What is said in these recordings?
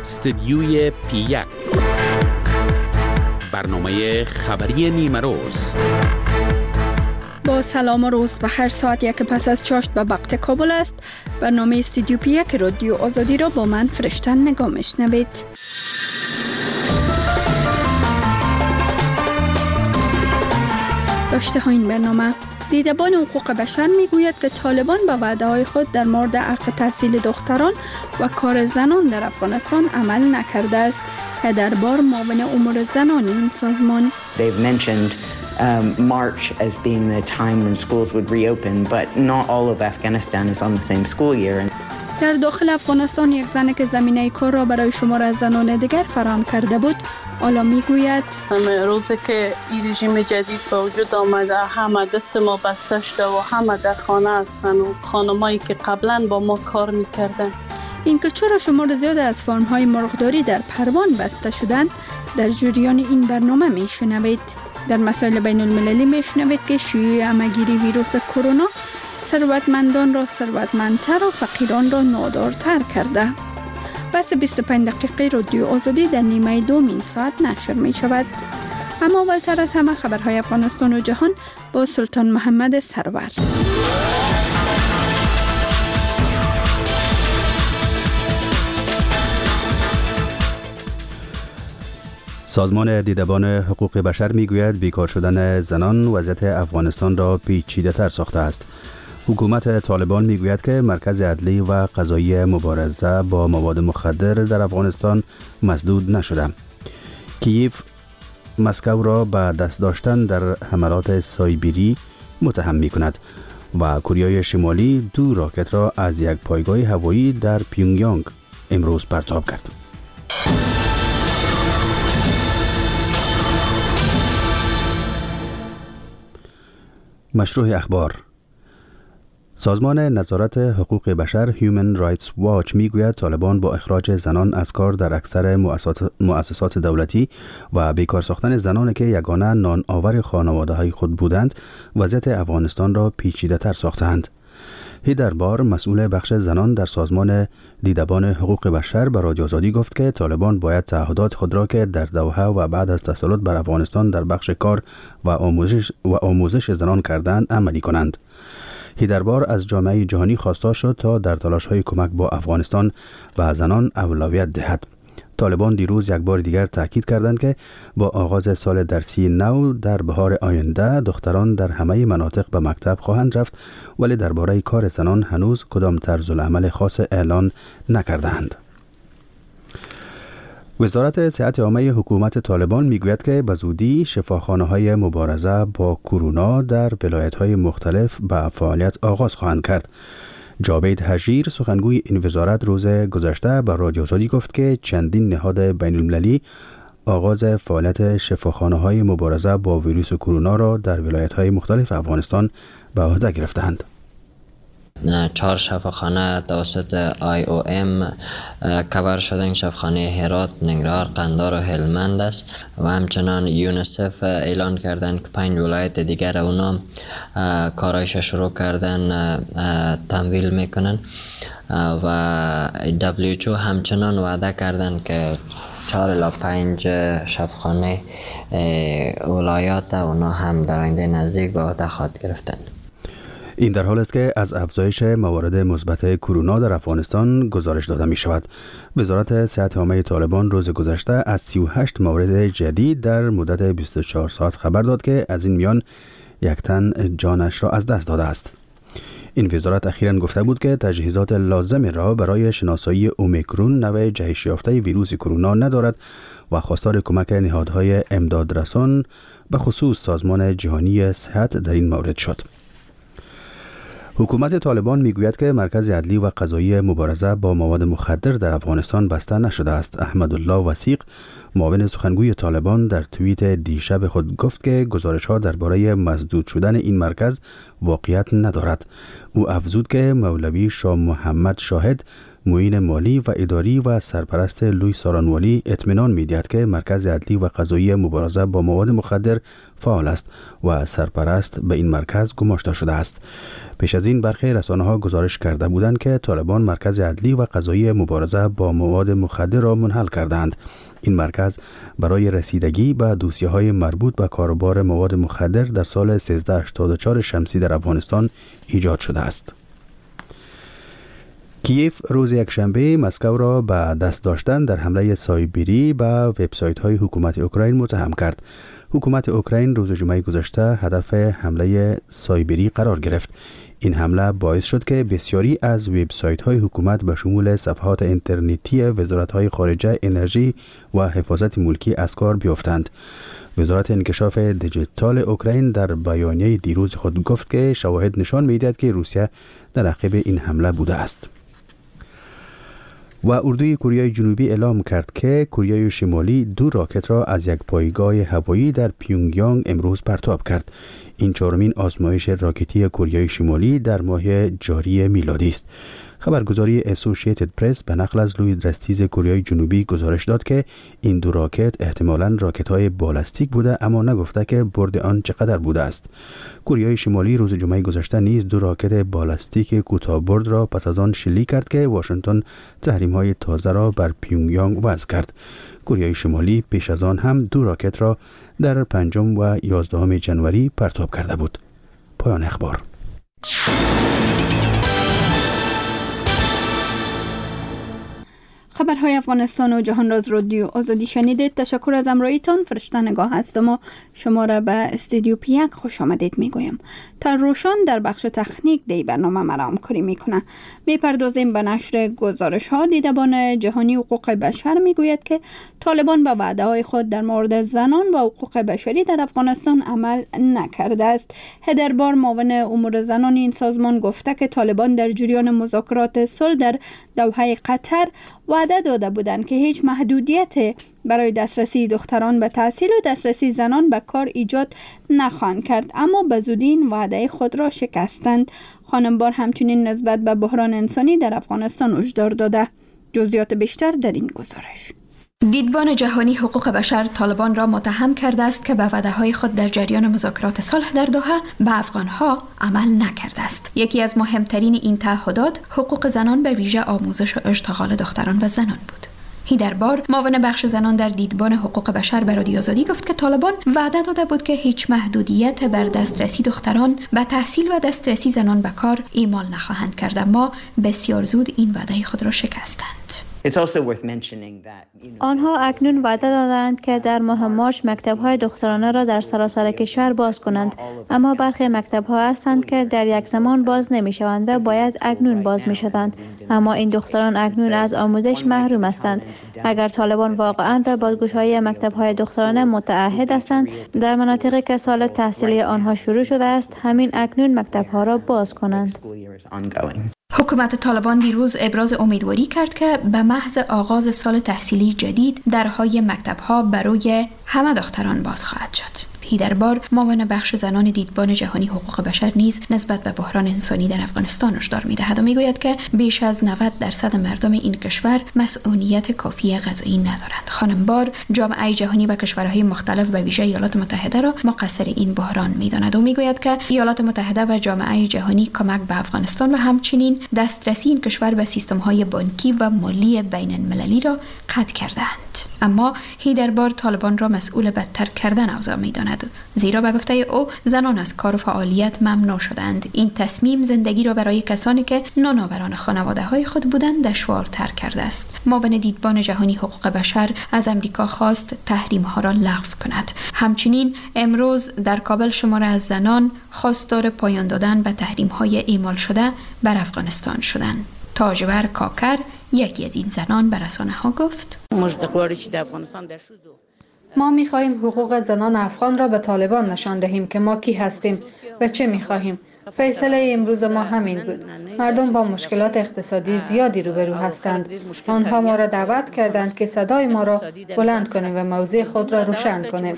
استدیوی P1 برنامه خبری نیمه روز. با سلام و روز بخیر. ساعت 1 پس از چاشت به وقت کابل است. برنامه استدیو P1 رادیو آزادی را با من فرشتن نگاه میشنوید. داشته ها این برنامه: دیدبان حقوق بشر میگوید که طالبان به وعده‌های خود در مورد حق تحصیل دختران و کار زنان در افغانستان عمل نکرده است. هیدربار معاون امور زنان این سازمان: They've mentioned March as being the time when schools would reopen, but not all of Afghanistan is on the same school year. در داخل افغانستان یک زن که زمینه کار را برای شمار از زنان دیگر فراهم کرده بود، حالا میگوید روزی که این رژیم جدید به وجود آمده، همه دست ما بسته شده و همه در خانه هستند و خانمایی که قبلا با ما کار میکردن. اینکه چرا شمار زیاد از فارم‌های مرغداری در پروان بسته شدند، در جریان این برنامه میشنوید. در مسائل بین المللی میشنوید که شیوع همه‌گیری ویروس کرونا ثروتمندان را ثروتمندتر و فقیران را نادارتر کرده. بس 25 دقیقه رادیو آزادی در نیمه دوم این ساعت نشر می شود. اما اولتر از همه خبرهای افغانستان و جهان با سلطان محمد سرور. سازمان دیدبان حقوق بشر میگوید بیکار شدن زنان وضعیت افغانستان را پیچیده تر ساخته است. حکومت طالبان میگوید که مرکز عدلی و قضایی مبارزه با مواد مخدر در افغانستان مسدود نشده. کیف مسکو را به دست داشتن در حملات سایبری متهم می کند و کره شمالی 2 راکت را از یک پایگاه هوایی در پیونگیانگ امروز پرتاب کرد. مشروع اخبار: سازمان نظارت حقوق بشر Human Rights Watch میگوید طالبان با اخراج زنان از کار در اکثر مؤسسات دولتی و بیکار ساختن زنان که یگانه نان آور خانواده های خود بودند، وضعیت افغانستان را پیچیده تر ساختند. هیدربار مسئول بخش زنان در سازمان دیدبان حقوق بشر به رادیو آزادی گفت که طالبان باید تعهدات خود را که در دوحه و بعد از تسلط بر افغانستان در بخش کار و آموزش زنان کردند عملی کنند. هیدربار از جامعه جهانی خواستار شد تا در تلاش‌های کمک با افغانستان و زنان اولویت دهد. طالبان دیروز یک بار دیگر تاکید کردند که با آغاز سال درسی نو در بهار آینده دختران در همه مناطق به مکتب خواهند رفت، ولی درباره کار زنان هنوز کدام طرز العمل خاص اعلان نکردند. وزارت صحت عامه حکومت طالبان میگوید که به زودی شفاخانه‌های مبارزه با کرونا در ولایت‌های مختلف به فعالیت آغاز خواهند کرد. جاوید حجیر سخنگوی این وزارت روز گذشته به رادیو آزادی گفت که چندین نهاد بین المللی آغاز فعالیت شفاخانه‌های مبارزه با ویروس کرونا را در ولایت‌های مختلف افغانستان به عهده گرفتند. 4 شفاخانه توسط IOM کاور شدن: شفاخانه هرات، ننگرهار، قندهار و هلمند است و همچنان یونیسف اعلان کردن که 5 ولایت دیگر اونا کارایش شروع کردن تمویل میکنن و WHO همچنان وعده کردن که 4 الی 5 شفاخانه ولایات اونا هم در آینده نزدیک به عهده خواهد گرفتن. این در حال است که از افزایش موارد مثبت کرونا در افغانستان گزارش داده می شود. وزارت صحت عامه طالبان روز گذشته از 38 مورد جدید در مدت 24 ساعت خبر داد که از این میان 1 تن جانش را از دست داده است. این وزارت اخیراً گفته بود که تجهیزات لازم را برای شناسایی اومیکرون نوع جهش یافته ویروس کرونا ندارد و خواستار کمک نهادهای امدادرسان به خصوص سازمان جهانی صحت در این مورد شد. حکومت طالبان میگوید که مرکز عدلی و قضایی مبارزه با مواد مخدر در افغانستان بسته نشده است. احمدالله وثیق معاون سخنگوی طالبان در توییت دیشب خود گفت که گزارش‌ها درباره مسدود شدن این مرکز واقعیت ندارد. او افزود که مولوی شاه محمد شاهد معین مالی و اداری و سرپرست لوی سارانوالی اطمینان می‌دهد که مرکز عدلی و قضایی مبارزه با مواد مخدر فعال است و سرپرست به این مرکز گماشته شده است. پیش از این برخی رسانه‌ها گزارش کرده بودند که طالبان مرکز عدلی و قضایی مبارزه با مواد مخدر را منحل کردند. این مرکز برای رسیدگی به دوسیه‌های مربوط به کاروبار مواد مخدر در سال 1384 شمسی در افغانستان ایجاد شده است. کیف روز یکشنبه مسکو را به دست داشتن در حمله سایبری به وبسایت‌های حکومت اوکراین متهم کرد. حکومت اوکراین روز جمعه گذشته هدف حمله سایبری قرار گرفت. این حمله باعث شد که بسیاری از وبسایت‌های حکومت به شمول صفحات اینترنتی وزارت‌های خارجه، انرژی و حفاظت ملکی از کار بیفتند. وزارت انکشاف دیجیتال اوکراین در بیانیه دیروز خود گفت که شواهد نشان می‌دهد که روسیه در عقب این حمله بوده است. و اردوی کره جنوبی اعلام کرد که کره شمالی 2 راکت را از یک پایگاه هوایی در پیونگیانگ امروز پرتاب کرد. این 4مین آزمایش راکتی کره شمالی در ماه جاری میلادی است. خبرگزاری اسوسییتد پرس به نقل از لوی درستیز کره جنوبی گزارش داد که این 2 راکت احتمالاً راکت‌های بالستیک بوده، اما نگفته که برد آن چقدر بوده است. کره شمالی روز جمعه گذشته نیز 2 راکت بالستیک کوتاه‌برد را پس از آن شلیک کرد که واشنگتن تحریم‌های تازه را بر پیونگیانگ وضع کرد. کره شمالی پیش از آن هم 2 راکت را در 5 و 11 ژانویه پرتاب کرده بود. پایان اخبار. خبرهای افغانستان و جهان راز رادیو آزادی شنیدید. تشکر از همراهیتان. فرشته نگاه هستم و شما را به استودیو پیک خوش آمدید میگویم. تا روشان در بخش تکنیک دی برنامه مرا همکاری میکنه. میپردازیم به نشر گزارش ها. دیدبان جهانی حقوق بشر میگوید که طالبان به وعده های خود در مورد زنان و حقوق بشری در افغانستان عمل نکرده است. هدربار معاون امور زنان این سازمان گفته که طالبان در جریان مذاکرات صلح در دوحه قطر وعده داده بودند که هیچ محدودیت برای دسترسی دختران به تحصیل و دسترسی زنان به کار ایجاد نخواهند کرد، اما به زودی این وعده خود را شکستند. خانم بار همچنین نسبت به بحران انسانی در افغانستان هشدار داده. جزئیات بیشتر در این گزارش. دیدبان جهانی حقوق بشر طالبان را متهم کرده است که به وعده‌های خود در جریان مذاکرات صلح در دوحه به افغانها عمل نکرده است. یکی از مهمترین این تعهدات حقوق زنان به ویژه آموزش و اشتغال دختران و زنان بود. هیدربار معاون بخش زنان در دیدبان حقوق بشر به رادیو آزادی گفت که طالبان وعده داده بود که هیچ محدودیت بر دسترسی دختران به تحصیل و دسترسی زنان به کار اعمال نخواهند کرد، اما بسیار زود این وعده خود را شکستند. آنها اکنون وعده دادند که در ماه مارچ مکتب‌های دخترانه را در سراسر کشور باز کنند، اما برخی مکتب‌ها هستند که در یک زمان باز نمی‌شوند و باید اکنون باز می‌شدند، اما این دختران اکنون از آموزش محروم هستند. اگر طالبان واقعاً به بازگشایی مکتب‌های دخترانه متعهد هستند، در مناطقی که سال تحصیلی آنها شروع شده است، همین اکنون مکتب‌ها را باز کنند. حکومت طالبان دیروز ابراز امیدواری کرد که به محض آغاز سال تحصیلی جدید درهای مکتب‌ها برای همه دختران باز خواهد شد. هیدربار معاون بخش زنان دیدبان جهانی حقوق بشر نیز نسبت به بحران انسانی در افغانستان هشدار می‌دهد و می‌گوید که بیش از 90% مردم این کشور مسئولیت کافی غذایی ندارند. خانم بار جامعه جهانی و کشورهای مختلف به ویژه ایالات متحده را مقصر این بحران می‌داند و می‌گوید که ایالات متحده و جامعه جهانی کمک به افغانستان و همچنین دسترسی این کشور به سیستم‌های بانکی و مالی بین‌المللی را قطع کردند. اما هیدربار طالبان را مسئول بدتر کردن اوضاع می‌داند، زیرا به گفته او زنان از کار و فعالیت ممنوع شدند. این تصمیم زندگی را برای کسانی که نانآوران خانواده‌های خود بودند دشوارتر کرده است. معاون دیدبان جهانی حقوق بشر از امریکا خواست تحریم‌ها را لغو کند. همچنین امروز در کابل شماره از زنان خواستار پایان دادن به تحریم‌های اعمال شده بر افغانستان شدند. تاجور کاکر یکی از این زنان به رسانه‌ها گفت: ما می‌خواهیم حقوق زنان افغان را به طالبان نشان دهیم که ما کی هستیم و چه می‌خواهیم. فیصله امروز ما همین بود. مردم با مشکلات اقتصادی زیادی روبرو هستند. آنها ما را دعوت کردند که صدای ما را بلند کنیم و موضع خود را روشن کنیم.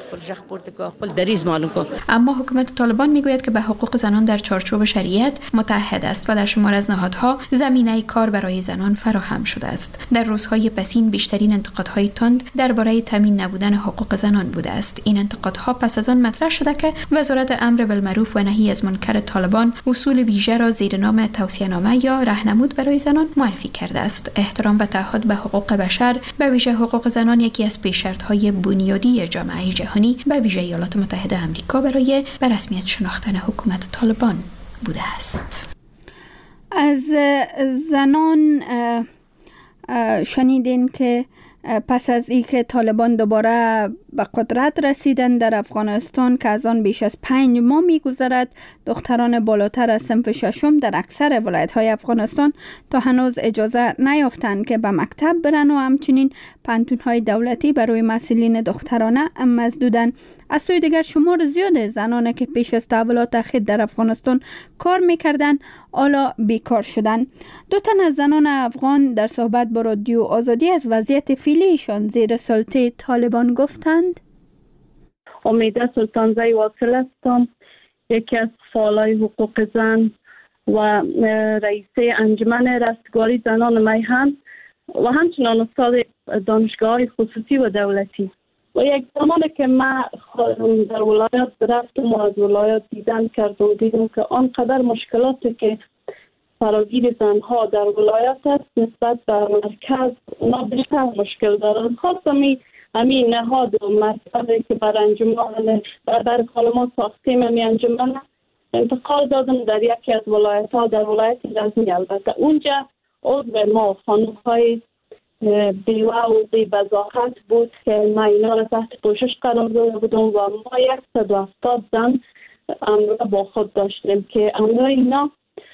اما حکومت طالبان میگوید که به حقوق زنان در چارچوب شریعت متحد است و در شمار از نهادها زمینه کار برای زنان فراهم شده است. در روزهای پسین بیشترین انتقادهای تند درباره تامین نبودن حقوق زنان بوده است. این انتقادها پس از آن مطرح شده که وزارت امر بالمعروف و نهی از منکر طالبان اصول ویژه را زیر نام توصیه‌نامه یا راهنمود برای زنان معرفی کرده است. احترام و تعهد به حقوق بشر، به ویژه حقوق زنان، یکی از پیش‌شرط‌های بنیادی جامعه جهانی، به ویژه ایالات متحده آمریکا برای به رسمیت شناختن حکومت طالبان بوده است. از زنان شنیدین که پس از اینکه طالبان دوباره به قدرت رسیدن در افغانستان که از آن بیش از 5 ماه می‌گذرد، دختران بالاتر از صنف ششم در اکثر ولایت‌های افغانستان تا هنوز اجازه نیافتند که به مکتب برن و همچنین پانتون‌های دولتی برای مسئولین دخترانه مسدودن. از سوی دیگر شمار زیاد زنانی که پیش از تحولات اخیر در افغانستان کار می‌کردند حالا بیکار شدند. 2 تن از زنان افغان در صحبت با رادیو آزادی از وضعیت فعلیشان زیر سلطه طالبان گفتند. امیده سلطانزی واصل هستم، یکی از فعالای حقوق زن و رئیسه انجمن رستگاری زنان میهن و همچنان استاد دانشگاه خصوصی و دولتی. و یک زمانی که من در ولایت رفتم و از ولایت دیدن کردم، دیدم که آنقدر مشکلاتی که فراگیر زنها در ولایت است نسبت به مرکز اونا بیشتر مشکل دارند. خواستم همین نهاد و مرکزی که بر انجمن بر کالما ساختیم همین انجمن انتقال دادم در یکی از ولایت ها، در ولایت غزنی. البته اونجا عضو ما خانم‌های بیوه و بی بضاحت بود که ما اینا را تحت پوشش قرار داده بودم و ما 170 زن امرا با خود داشتیم که امرا اینا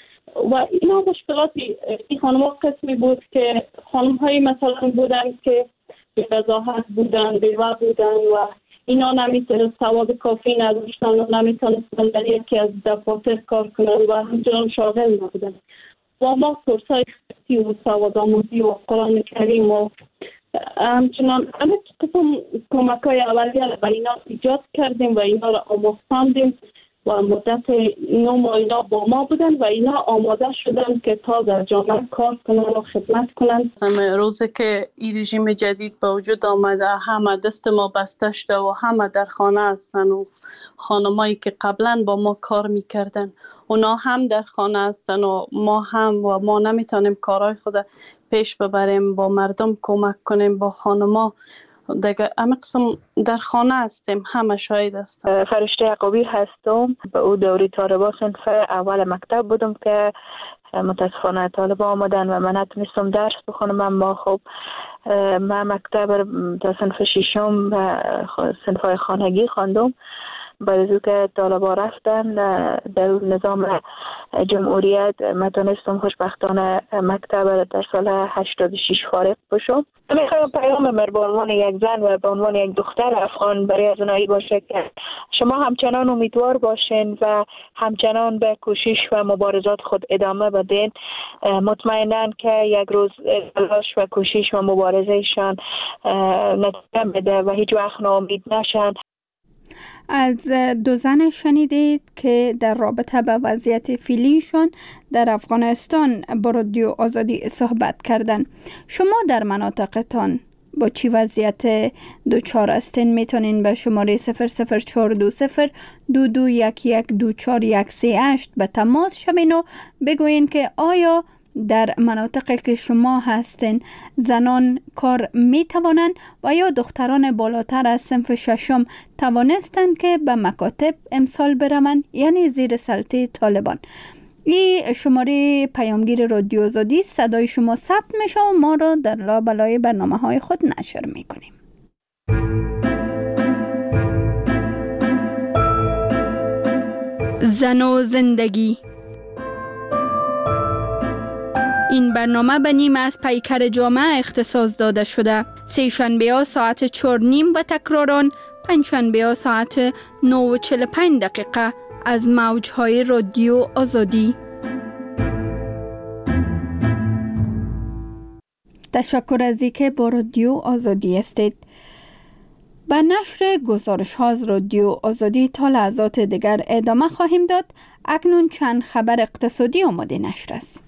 مشکلاتی این خانم ها قسمی بود که خانم های مثلا بودن که بی بضاحت بودن، بیوه بودن و اینا نمیتونست سواد کافی نداشتن و نمیتونستن در یکی از دفاتر کار کنن و همچنان شاغل نبودن. و ما کورسای خصوصی و سواد آموزی و قرآن کریم و همچنان همه قسم کمک‌های اولیه به اینا ایجاد کردیم و اینا را آموزاندیم و مدت 9 ماه اینا با ما بودن و اینا آماده شدن که تا در جامعه کار کنن و خدمت کنن. روزی که این رژیم جدید به وجود آمده همه دست ما بسته شده و همه در خانه هستن و خانمایی که قبلا با ما کار میکردن اونا هم در خانه هستن و ما نمیتونیم کارهای خود پیش ببریم، با مردم کمک کنیم، با خانما دیگه همه قسم در خانه هستیم، همه شاهد هستم. فرشته عقابی هستم. به او دوری طالبا صنف اول مکتب بودم که متاسفانه طالبا آمدن و من نتونستم درس بخونم. اما خب من مکتب تا صنف 6 و صنف‌های خانگی خواندم. بعد از که طالبا رفتن در نظام جمهوریت من تونستم خوشبختانه مکتب در سال 86 فارغ بشم. میخوام پیام من به عنوان یک زن و به عنوان یک دختر افغان برای از اونایی باشه که شما همچنان امیدوار باشین و همچنان به کوشش و مبارزات خود ادامه بدین. مطمئنن که یک روز تلاش و کوشش و مبارزهشان نتیجه بده و هیچ وقت ناامید نشن. از 2 زن شنیدید که در رابطه با وضعیت فعلیشان در افغانستان با رادیو آزادی صحبت کردند. شما در مناطقتان با چی وضعیت دوچار هستین؟ میتونین به شماره 00420 22112438 به تماس شوین و بگوین که آیا در مناطقی که شما هستین زنان کار می توانند و یا دختران بالاتر از صنف 6 توانستند که به مکاتب امسال بروند، یعنی زیر سلطه طالبان. این شماره پیامگیر رادیو آزادی، صدای شما ثبت میشه و ما را در لابلای برنامه‌های خود نشر میکنیم. زن و زندگی. این برنامه به نیم از پیکر جامعه اختصاص داده شده. سه شنبه ها ساعت 4:30 و تکراران پنج شنبه ها ساعت 9:45 از موج‌های رادیو آزادی. تشکر از اینکه با رادیو آزادی هستید. به نشر گزارش ها از رادیو آزادی تا لحظات دیگر ادامه خواهیم داد. اکنون چند خبر اقتصادی آماده نشر است.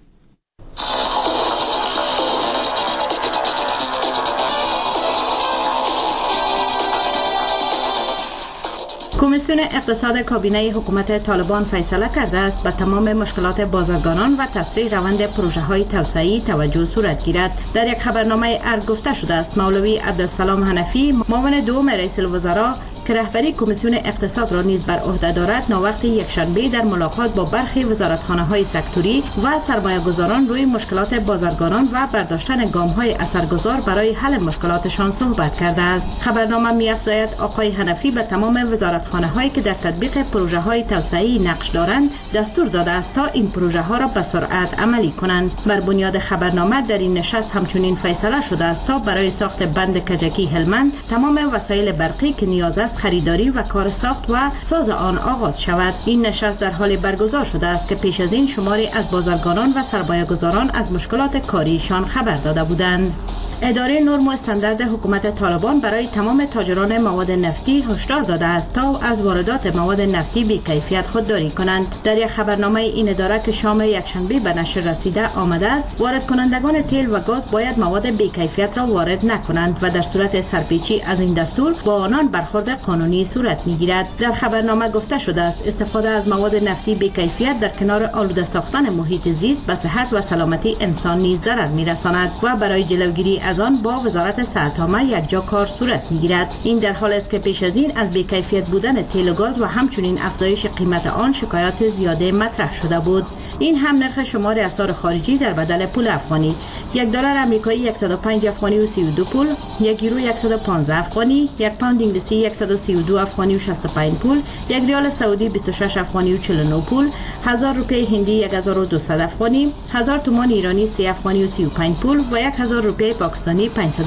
کمیسیون اقتصاد کابینه حکومت طالبان فیصله کرده است به تمام مشکلات بازرگانان و تسریع روند پروژه های توسعه‌ای توجه صورت گیرد. در یک خبرنامه ارگ گفته شده است مولوی عبدالسلام حنفی، معاون دوم رئیس الوزراء که رهبری کمیسیون اقتصاد را نیز بر عهده دارد، ناوقت یکشنبه در ملاقات با برخی وزارتخانه‌های سکتوری و سرمایه‌گذاران روی مشکلات بازرگانان و برداشتن گام‌های اثرگذار برای حل مشکلاتشان صحبت کرده است. خبرنامه می‌افزاید آقای حنفی به تمام وزارتخانه‌هایی که در تطبیق پروژه‌های توسعه‌ای نقش دارند دستور داده است تا این پروژه‌ها را به سرعت عملی کنند. بر بنیاد خبرنامه در این نشست همچنین فیصله شده است تا برای ساخت بند کجکی هلمند تمام وسایل برقی که نیاز است خریداری و کار ساخت و ساز آن آغاز شود. این نشست در حال برگزار شده است که پیش از این شماری از بازرگانان و سرمایه‌گذاران از مشکلات کاریشان خبر داده بودند. اداره نرم و استاندارد حکومت طالبان برای تمام تاجران مواد نفتی هشدار داده است تا از واردات مواد نفتی بی کیفیت خودداری کنند. در یک خبرنامه این اداره که شام یکشنبه به نشر رسیده آمده است، وارد کنندگان تیل و گاز باید مواد بی کیفیت را وارد نکنند و در صورت سرپیچی از این دستور با آنان برخورد قانونی صورت میگیرد. در خبرنامه گفته شده است استفاده از مواد نفتی بی کیفیت در کنار آلوده ساختن محیط زیست به صحت و سلامتی انسان نیز ضرر میرساند و برای جلوگیری از آن با وزارت صحت عامه یکجا کار صورت میگیرد. این در حالی است که پیش از این از بی کیفیت بودن تیل و گاز و همچنین افزایش قیمت آن شکایات زیاده مطرح شده بود. این هم نرخ شمار اسعار خارجی در بدل پول افغانی: $1 آمریکایی 105 افغانی و 32 پول، 1 یورو 115 افغانی، 1 پوند انگلیسی 132 افغانی و 65 پول، 1 ریال سعودی 26 افغانی و 49 پول، 1000 روپیه هندی 1200 افغانی، 1000 تومان ایرانی 3 افغانی و 35 پول و 1000 روپیه پاکستانی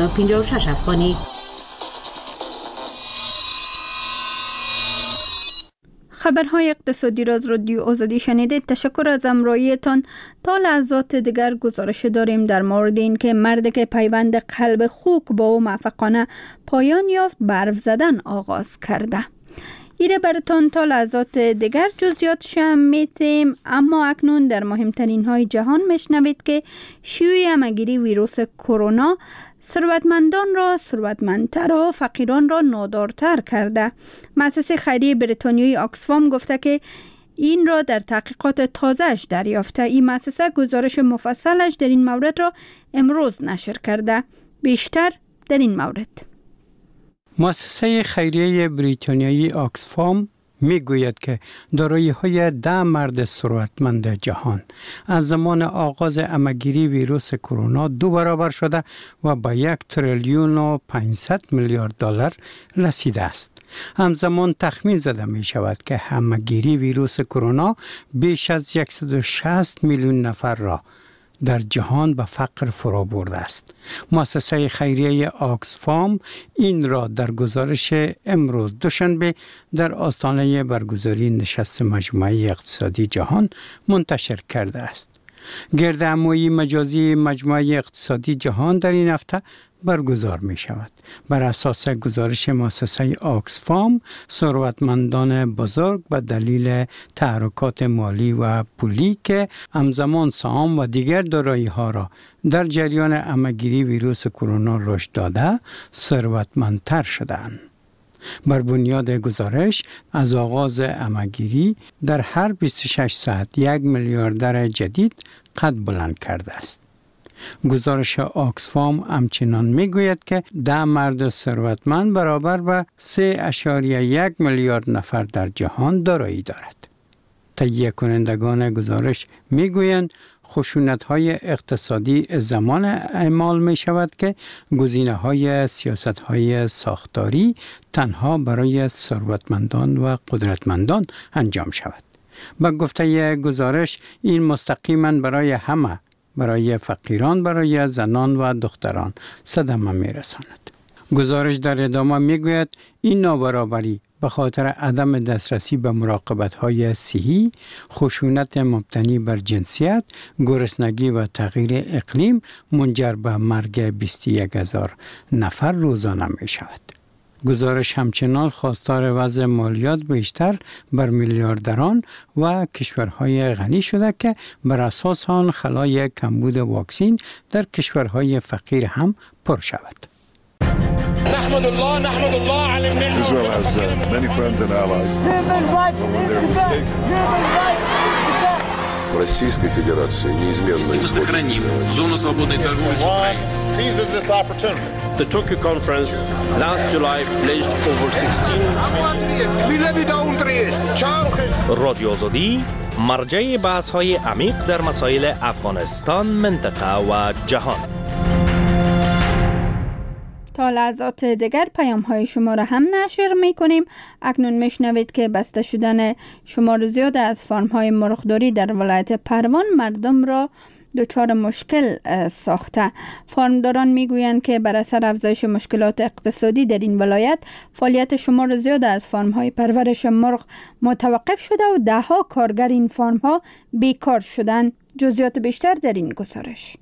556 افغانی. خبرهای اقتصادی را از رادیو آزادی شنیدید. تشکر از همراهیتان. تا لحظات دیگر گزارش داریم در مورد اینکه مردی که پیوند قلب خوک با او موفقانه پایان یافت برف زدن آغاز کرده. ایره براتان تا لحظات دیگر جزئیاتش میتیم، اما اکنون در مهمترین های جهان میشنوید که شیوع همهگیری ویروس کرونا ثروتمندان را ثروتمندتر و فقیران را نادارتر کرده. مؤسسه خیریه بریتانیایی آکسفام گفته که این را در تحقیقات تازه‌اش دریافته. این مؤسسه گزارش مفصلش در این مورد را امروز نشر کرده. بیشتر در این مورد. مؤسسه خیریه بریتانیایی آکسفام میگوید که دارایی‌های 10 مرد ثروتمند جهان از زمان آغاز همهگیری ویروس کرونا 2 برابر شده و به 1 تریلیون و 500 میلیارد دلار رسیده است. همزمان تخمین زده می شود که همهگیری ویروس کرونا بیش از 160 میلیون نفر را در جهان به فقر فرا برده است. مؤسسه خیریه آکسفام این را در گزارش امروز دوشنبه در آستانه برگزاری نشست مجموعه اقتصادی جهان منتشر کرده است. گردهمایی مجازی مجموعه اقتصادی جهان در این هفته برگزار می شود. بر اساس گزارش مؤسسه آکسفام، ثروتمندان بزرگ به دلیل تحرکات مالی و پولی که همزمان سهام و دیگر دارایی ها را در جریان همهگیری ویروس کرونا رشد داده، ثروتمندتر شدند. بر بنیاد گزارش از آغاز همهگیری در هر 26 ساعت 1 میلیاردر جدید قد بلند کرده است. گزارش آکسفام همچنان میگوید که 10 مرد ثروتمند برابر به 3.1 میلیارد نفر در جهان دارایی دارد. تهیه کنندگان گزارش میگویند خشونت‌های اقتصادی زمان اعمال می شود که گزینه‌های سیاست‌های ساختاری تنها برای ثروتمندان و قدرتمندان انجام شود. با گفته گزارش این مستقیما برای همه، برای فقیران، برای زنان و دختران صدمه می رساند. گزارش در ادامه می گوید این نابرابری به خاطر عدم دسترسی به مراقبت‌های صحی، خشونت مبتنی بر جنسیت، گرسنگی و تغییر اقلیم منجر به مرگ 21,000 نفر روزانه می شود. گزارش همچنان خواستار وضع مالیات بیشتر بر میلیاردران و کشورهای غنی شده که بر اساس آن خلای کمبود واکسین در کشورهای فقیر هم پر شود. نحمد الله على النعمة. Israel has many friends and allies. When they're mistaken. Российской Федерации неизменно сохраним зону свободной торговли с Украиной. Seizes this opportunity. The Tokyo conference last July pledged over 16 رادیو آزادی مرجع بحث‌های عمیق در مسائل افغانستان، منطقه و جهان. تا لحظات دیگر پیام های شما را هم نشر می کنیم. اکنون میشنوید که بسته شدن شمار زیاد از فارم های مرغداری در ولایت پروان مردم را دچار مشکل ساخته. فارمداران میگویند که بر اثر افزایش مشکلات اقتصادی در این ولایت فعالیت شمار زیاد از فارم های پرورش مرغ متوقف شده و ده ها کارگر این فارم ها بیکار شدند. جزئیات بیشتر در این گزارش.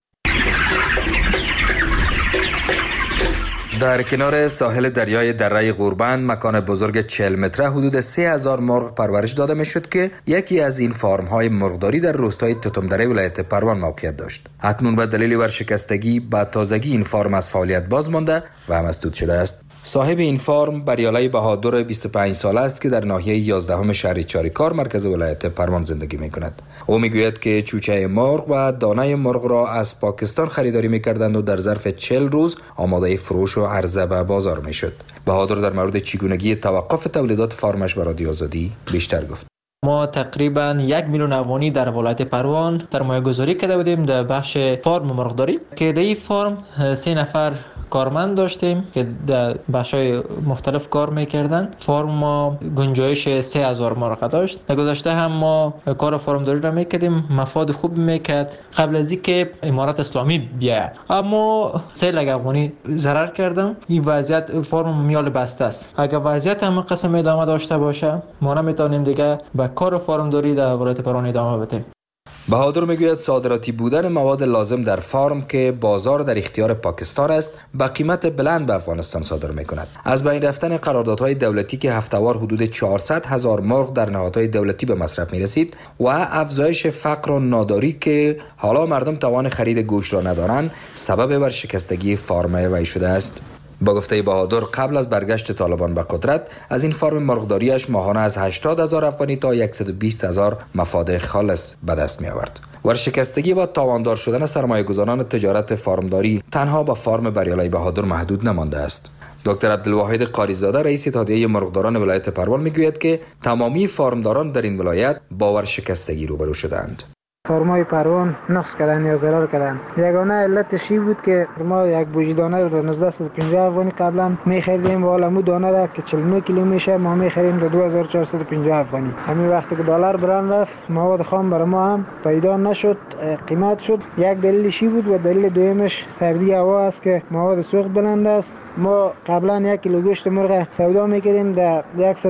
در کنار ساحل دریای دره غوربند مکان بزرگ 40 متره حدود 3000 مرغ پرورش داده میشد که یکی از این فارم های مرغداری در روستای توتمدره ولایت پروان موقعیت داشت. اکنون به دلیل ورشکستگی به تازگی این فارم از فعالیت باز مانده و مسدود شده است. صاحب این فارم بریالای بهادر 25 ساله است که در ناحیه 11 شهر چاریکار مرکز ولایت پروان زندگی میکند. او میگوید که چوچه مرغ و دانه مرغ را از پاکستان خریداری میکردند و در ظرف 40 روز آماده فروش و عرضه به بازار میشد. بهادر در مورد چگونگی توقف تولیدات فارمش به رادیو آزادی بیشتر گفت. ما تقریبا 1 میلیون افغانی در ولایت پروان سرمایه گذاری کرده بودیم در بخش فارم مرغداری که در این فارم 3 نفر کارمند داشتیم که در بخش‌های مختلف کار میکردن. فارم ما گنجایش 3000 مرغ داشت. در گذشته هم ما کار فارمداری را میکردیم، مفاد خوب میکرد قبل از اینکه امارت اسلامی بیاید. اما 3 لک افغانی ضرر کردم. این وضعیت فارم میال بسته است. اگر وضعیت هم قسم ادامه داشته باشه ما نمیتونیم دیگه به کار فارمداری در ولایت پروان ادامه بدیم. بهادر میگوید صادراتی بودن مواد لازم در فارم که بازار در اختیار پاکستان است با قیمت بلند به افغانستان صادر میکند. از بین رفتن قراردادهای دولتی که هفته‌وار حدود 400,000 مرغ در نهادهای دولتی به مصرف میرسید و افزایش فقر و ناداری که حالا مردم توان خرید گوشت را ندارند سبب ورشکستگی فارم وی شده است. با گفته بهادر قبل از برگشت طالبان به قدرت از این فارم مرغداریش ماهانه از 80,000 افغانی تا 120,000 مفاد خالص به دست می آورد. ورشکستگی و تاواندار شدن سرمایه‌گذاران تجارت فارمداری تنها به فارم بریالای بهادر محدود نمانده است. دکتر عبدالواحد قاریزاده رئیس اتحادیه مرغداران ولایت پروان میگوید که تمامی فارمداران در این ولایت با ورشکستگی روبرو شدند. فارمای پروان نقص کردن یا ضرر کردن. یگانه علتش این بود که ما یک بوجی دانه رو در 1950 افغانی قبلا می‌خریدیم و حالا مو دانه را که 49 کیلو میشه ما می‌خریم در 2450 افغانی. همین وقتی که دلار بران رفت مواد خام برای ما هم پیدا نشد، قیمت شد. یک دلیلش این بود و دلیل دومش سردی هوا است که مواد سوخت بلند است. ما قبلا 1 کیلو گوشت مرغ سودا می‌کردیم در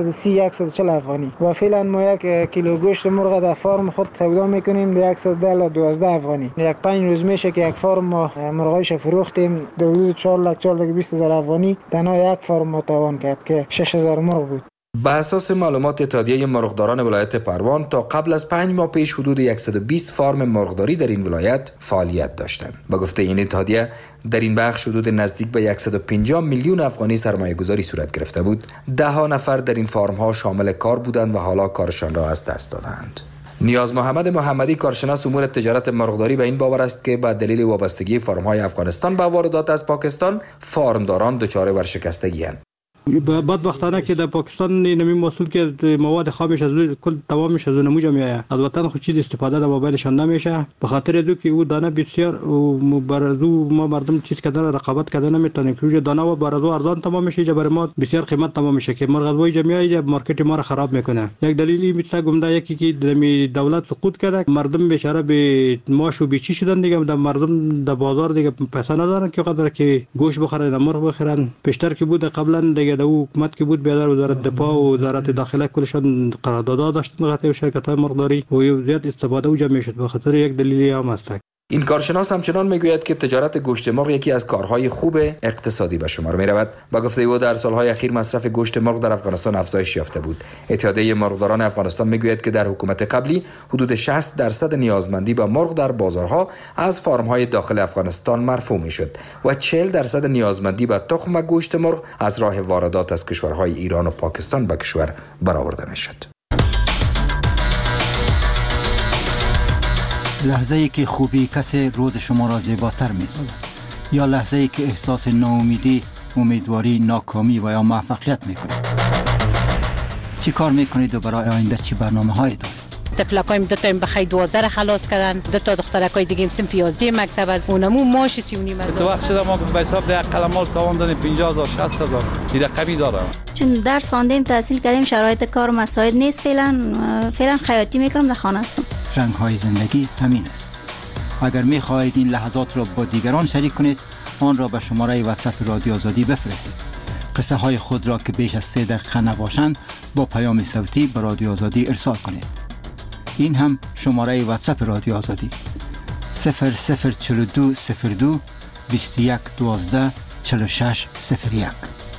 130-140 افغانی و فعلا ما 1 کیلو گوشت مرغ در فارم خود سودا می‌کنیم در 112 افغانی. 5 روز میشه که یک فارم ما مرغایش فروختیم در حدود 4,20,000 افغانی. تنها یک فارم ما تاوان کرد که 6,000 مرغ بود. به اساس معلومات اتحادیه مرغداران ولایت پروان تا قبل از 5 ماه پیش حدود 120 فارم مرغداری در این ولایت فعالیت داشتند. با گفته این اتحادیه در این بخش حدود نزدیک به 150 میلیون افغانی سرمایه گذاری صورت گرفته بود. 10 نفر در این فارم ها شامل کار بودند و حالا کارشان را از دست دادند. نیاز محمد محمدی کارشناس امور تجارت مرغداری به این باور است که با دلیل وابستگی فارم‌های افغانستان به واردات از پاکستان فارمداران دچار ورشکستگی اند. بدبختانه که در پاکستان نمی محصول که مواد خامش از کل تمامش از نموجا میآید. از وطن خود چیز استفاده در موبایلشان نمیشه به خاطر دو که او دانه بسیار و برازو ما مردم چیز کردن رقابت کردن نمیتونیم که دانه و برازو ارزان تمام میشه جبر ما بسیار قیمت تمام میشه که مرغ جمعی مارکت ما را خراب میکنه. یک دلیلی مثل گمده یکی که دولت سقوط کرده مردم بیچاره به ماش و بیچی شدن دیگه در مردم در بازار دیگه پیسه ندارن که قدر که گوشت بخرن مرغ بخرن. بیشتر که بود قبلا دیگه در حکومت که بود بیادر وزارت دفاع و وزارت داخله کلشان قرارداد داشتن قطعی شرکت‌های مرغداری و زیاد استفاده اوجا میشد به خاطر یک دلیلی هم است. این کارشناس همچنان میگوید که تجارت گوشت مرغ یکی از کارهای خوب اقتصادی به شمار میرود. با گفته او در سالهای اخیر مصرف گوشت مرغ در افغانستان افزایش یافته بود. اتحادیه مرغداران افغانستان میگوید که در حکومت قبلی حدود 60% نیازمندی با مرغ در بازارها از فارم‌های داخل افغانستان مرفوع میشد و 40% نیازمندی با تخم و گوشت مرغ از راه واردات از کشورهای ایران و پاکستان به کشور برآورده میشد. لحظه‌ای که خوبی کسی روز شما را زیباتر می‌سازد یا لحظه‌ای که احساس ناامیدی، امیدواری، ناکامی و یا موفقیت می‌کنید. چی کار می‌کنید و برای آینده چی برنامه‌هایی دارید؟ تفلکایم دو تا بخای 12 خلاص کردن، دو تا دخترکای دیگه هم صنف 11 مکتب از اونمو ماش 3.5 تو وقت شده ما به حساب ده قلمال تاوان دادیم 50000 60000 این رقمی داره. چون درس خواندیم تحصیل کردیم شرایط کار مساعد نیست فعلا خیاطی میکنم در خانه هستم. رنگ‌های زندگی همین است. اگر می‌خواهید این لحظات را با دیگران شریک کنید آن را به شماره واتساپ رادیو آزادی بفرستید. قصه های خود را که بیش از 3 دقیقه نباشند با پیام صوتی به رادیو آزادی ارسال کنید. این هم شماره واتساپ رادیو آزادی 004202 21 12 46 01.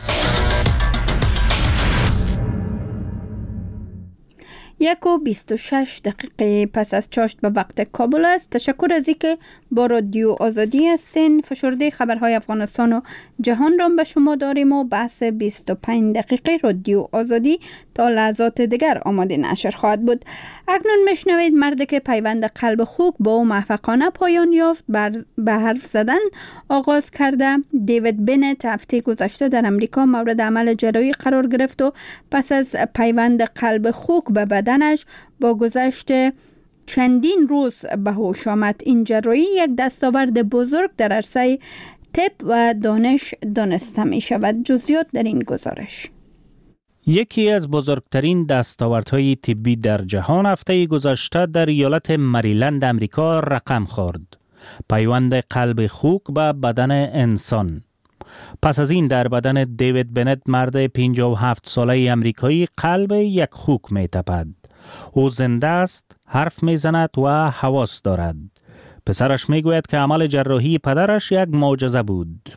یک و 26 دقیقه پس از چاشت به وقت کابل است. تشکر از اینکه با رادیو آزادی هستین. فشرده خبرهای افغانستان و جهان را به شما داریم و بحث 25 دقیقه رادیو آزادی تا لحظات دیگر آماده نشر خواهد بود. اکنون میشنوید مردی که پیوند قلب خوک با او موفقانه پایان یافت به حرف زدن آغاز کرده. دیوید بنت هفته گذشته در امریکا مورد عمل جراحی قرار گرفت و پس از پیوند قلب خوک به بدنش با گذشت چندین روز به هوش آمد. این جراحی یک دستاورد بزرگ در عرصه طب و دانش دانسته می شود. جزئیات در این گزارش. یکی از بزرگترین دستاوردهای طبی در جهان هفته گذشته در ایالت مریلند امریکا رقم خورد. پیوند قلب خوک به بدن انسان. پس از این در بدن دیوید بنت مرد 57 ساله امریکایی قلب یک خوک می تپد. او زنده است، حرف می زند و حواس دارد. پسرش می گوید که عمل جراحی پدرش یک معجزه بود.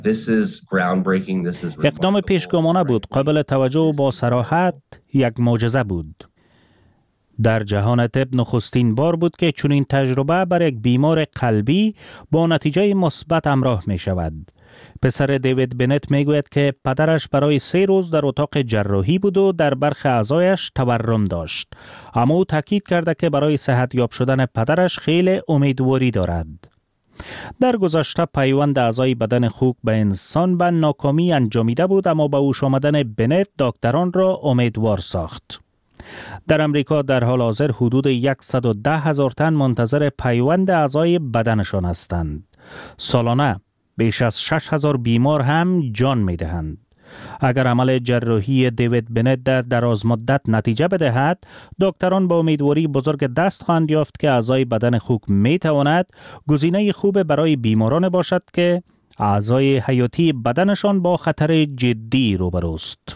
اقدام پیشگامانه بود، قابل توجه و با صراحت یک معجزه بود. در جهان طب نخستین بار بود که چنین تجربه بر یک بیمار قلبی با نتیجه مثبت همراه می شود. پسر دیوید بنت می گوید که پدرش برای 3 روز در اتاق جراحی بود و در برخی اعضایش تورم داشت. اما او تاکید کرده که برای صحت یاب شدن پدرش خیلی امیدواری دارد. در گذشته پیوند اعضای بدن خوک به انسان به ناکامی انجامیده بود، اما با هوش آمدن بنت دکتران را امیدوار ساخت. در امریکا در حال حاضر حدود 110,000 تن منتظر پیوند اعضای بدنشان هستند. سالانه بیش از 6,000 بیمار هم جان می دهند. اگر عمل جراحی دیوید بنت در دراز مدت نتیجه بدهد، دکتران با امیدواری بزرگ دست خواهند یافت که اعضای بدن خوک می تواند گزینه خوب برای بیماران باشد که اعضای حیاتی بدنشان با خطر جدی روبروست.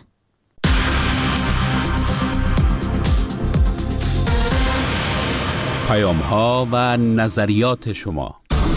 پیام‌ها و نظریات شما.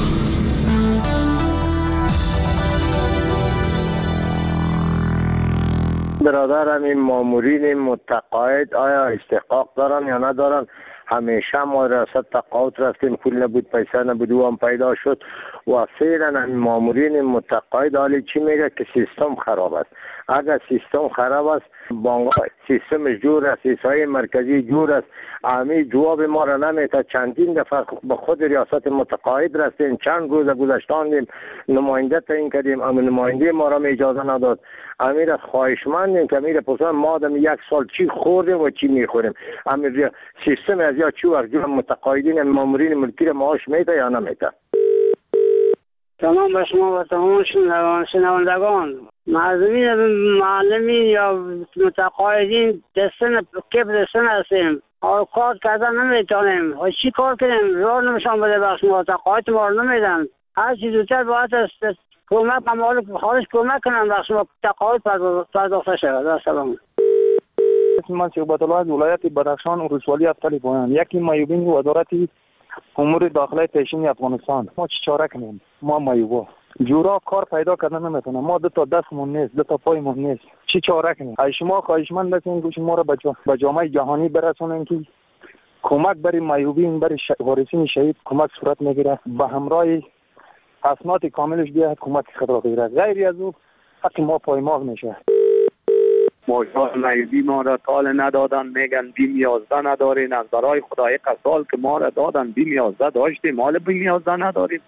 برادرم این مامورین متقاعد آیا استحقاق دارن یا ندارن؟ همیشه ما ریاست تقاعد رفتیم، پول نبود، پیسه نبود، او هم پیدا شد و فعلا این مامورین متقاعد حالی چی میگه که سیستم خراب است. اگر سیستم خراب است، بانک سیستمش جور است، سیستم مرکزی جور است، امی جواب ما را نمیده. چندین دفعه به خود ریاست متقاعد رفتیم، چند روز گذشتاندیم، نماینده تعیین کردیم، اما نماینده ما را اجازه نداد. امیر خواهشمندیم که امیر پسر ما دم 1 سال چی خوردیم و چی میخوریم. امیر سیستم از یا چی وقت متقاعدین مامورین ملکی را معاش میده یا نمیده. تمام به شما و تمام شنوندگان، معلمین معلمین یا متقاعدین دستن هستیم، کار کردن نمیتونیم. چی کار کنیم؟ راه نمیشان بده بخش متقاعد ما رو نمیدن. هر چی زودتر باید کمک ممالک خارج کمک کنن و شما تقاعد پرداخته شود. سلام. من شعبت الله از ولایت بدخشان ولسوالی افتالی پایان. یکی معیوبین وزارت امور داخلی پیشین افغانستان. ما چی چاره کنیم؟ ما معیوبا جورا کار پیدا کردن نمیتونه. ما 2 تا دستمون نیست، 2 تا پایمون نیست. چی چاره کنیم؟ شما خواهشمند هستین که شما را به جامعه جهانی برسونین که کمک برای معیوبین، برای وارثین شهید کمک صورت میگیره. به همراه اسناد کاملش بیاد کمک خود را بگیره. غیر از او حق ما پایمال میشه. ماشاءالله معیوبی ما را تال ندادن، میگن بیم 11 ندارین. از برای خدای قسال که ما را دادن بیم 11 داشتیم، مال بیم 11 نداریم.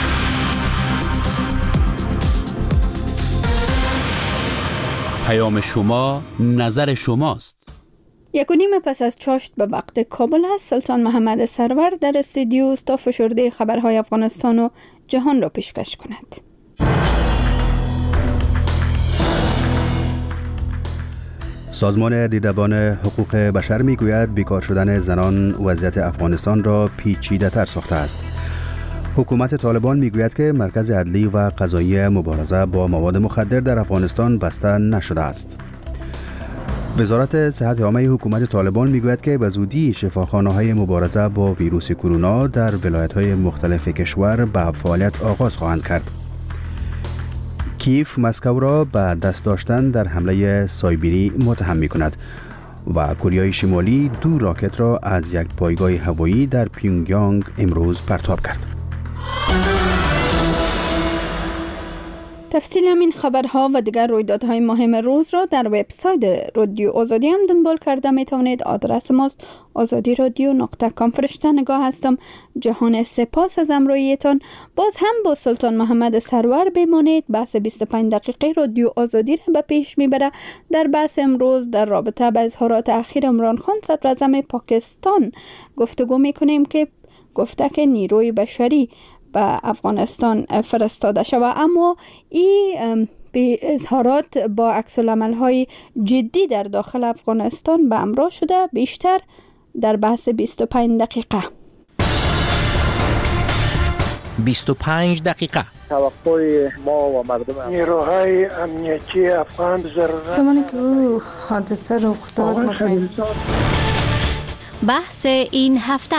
پیام شما نظر شماست. 1:30 پس از چاشت به وقت کابل است. سلطان محمد سرور در استودیو است تا فشرده خبرهای افغانستان و جهان را پیشکش کند. سازمان دیدبان حقوق بشر میگوید بیکار شدن زنان وضعیت افغانستان را پیچیده‌تر ساخته است. حکومت طالبان میگوید که مرکز عدلی و قضایی مبارزه با مواد مخدر در افغانستان بسته نشده است. وزارت صحت عامه حکومت طالبان میگوید که به زودی شفاخانه‌های مبارزه با ویروس کرونا در ولایت‌های مختلف کشور به فعالیت آغاز خواهند کرد. کیف مسکو را به دست داشتن در حمله سایبری متهم می‌کند و کره شمالی 2 راکت را از یک پایگاه هوایی در پیونگیانگ امروز پرتاب کرد. تفصیل همین خبرها و دیگر رویدادهای مهم روز را در وبسایت رادیو آزادی هم دنبال کرده می توانید. آدرس ماست azadiradyo.com. فرشته نگاه هستم. جهان سپاس از همراهیتان. باز هم با سلطان محمد سرور بمانید. بحث 25 دقیقه رادیو آزادی را به پیش میبره. در بحث امروز در رابطه با اظهارات اخیر عمران خان صدر اعظم پاکستان گفتگو میکنیم که گفته که نیروی بشری به افغانستان فرستاده شود، اما این به اظهارات با عکس العمل‌های جدی در داخل افغانستان به همراه شده. بیشتر در بحث 25 دقیقه. 25 دقیقه. توقع ما و مردم نیروهای امنیتی افغان ضرورت زمانی که او حادثه رخ داد بحث این هفته.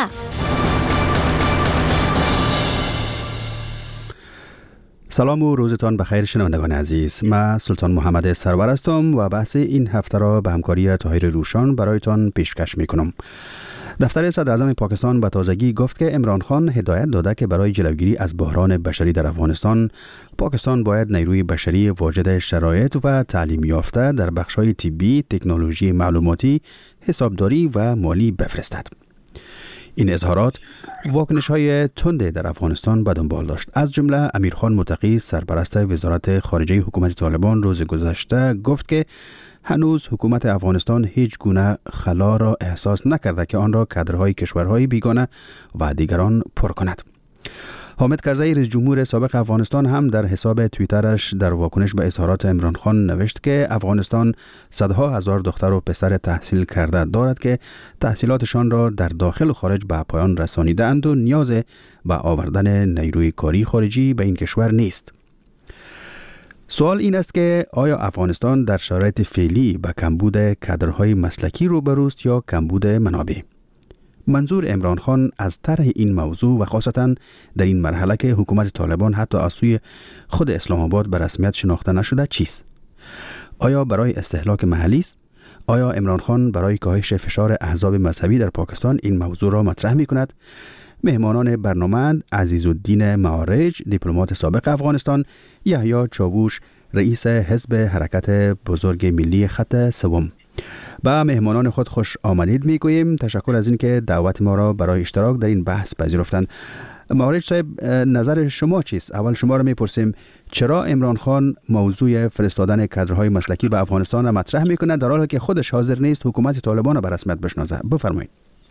سلام و روزتان بخیر شنوندگان عزیز. من سلطان محمد سرور هستم و بحث این هفته را به همکاری طاهر روشان برایتان پیشکش میکنم. دفتر صدر اعظم پاکستان به تازگی گفت که عمران خان هدایت داده که برای جلوگیری از بحران بشری در افغانستان، پاکستان باید نیروی بشری واجد شرایط و تعلیم یافته در بخش‌های طبی، تکنولوژی معلوماتی، حسابداری و مالی بفرستد. این اظهارات واکنش‌های تند در افغانستان به دنبال داشت. از جمله امیرخان متقی سرپرست وزارت خارجه حکومت طالبان روز گذشته گفت که هنوز حکومت افغانستان هیچ گونه خلا را احساس نکرده که آن را کادرهای کشورهای بیگانه و دیگران پر کند. حامد کرزی رئیس جمهور سابق افغانستان هم در حساب توییترش در واکنش به اظهارات عمران خان نوشت که افغانستان صدها هزار دختر و پسر تحصیل کرده دارد که تحصیلاتشان را در داخل و خارج به پایان رسانیدند و نیاز به آوردن نیروی کاری خارجی به این کشور نیست. سوال این است که آیا افغانستان در شرایط فعلی به کمبود کادرهای مسلکی روبروست یا کمبود منابع؟ منظور عمران خان از طرح این موضوع و خاصتا در این مرحله که حکومت طالبان حتی از سوی خود اسلام آباد به رسمیت شناخته نشده چیست؟ آیا برای استهلاک محلی است؟ آیا عمران خان برای کاهش فشار احزاب مذهبی در پاکستان این موضوع را مطرح می کند؟ مهمانان برنامه عزیزالدین معارج، دیپلمات سابق افغانستان، یحیی چاووش، رئیس حزب حرکت بزرگ ملی خط سوم. با مهمانان خود خوش آمدید میگوییم. تشکر از این که دعوت ما را برای اشتراک در این بحث پذیرفتند. معارج صاحب، نظر شما چیست؟ اول شما را میپرسیم چرا عمران خان موضوع فرستادن کادرهای مسلکی به افغانستان را مطرح میکنه در حالی که خودش حاضر نیست حکومت طالبان را به رسمیت بشناسه؟ بفرمایید.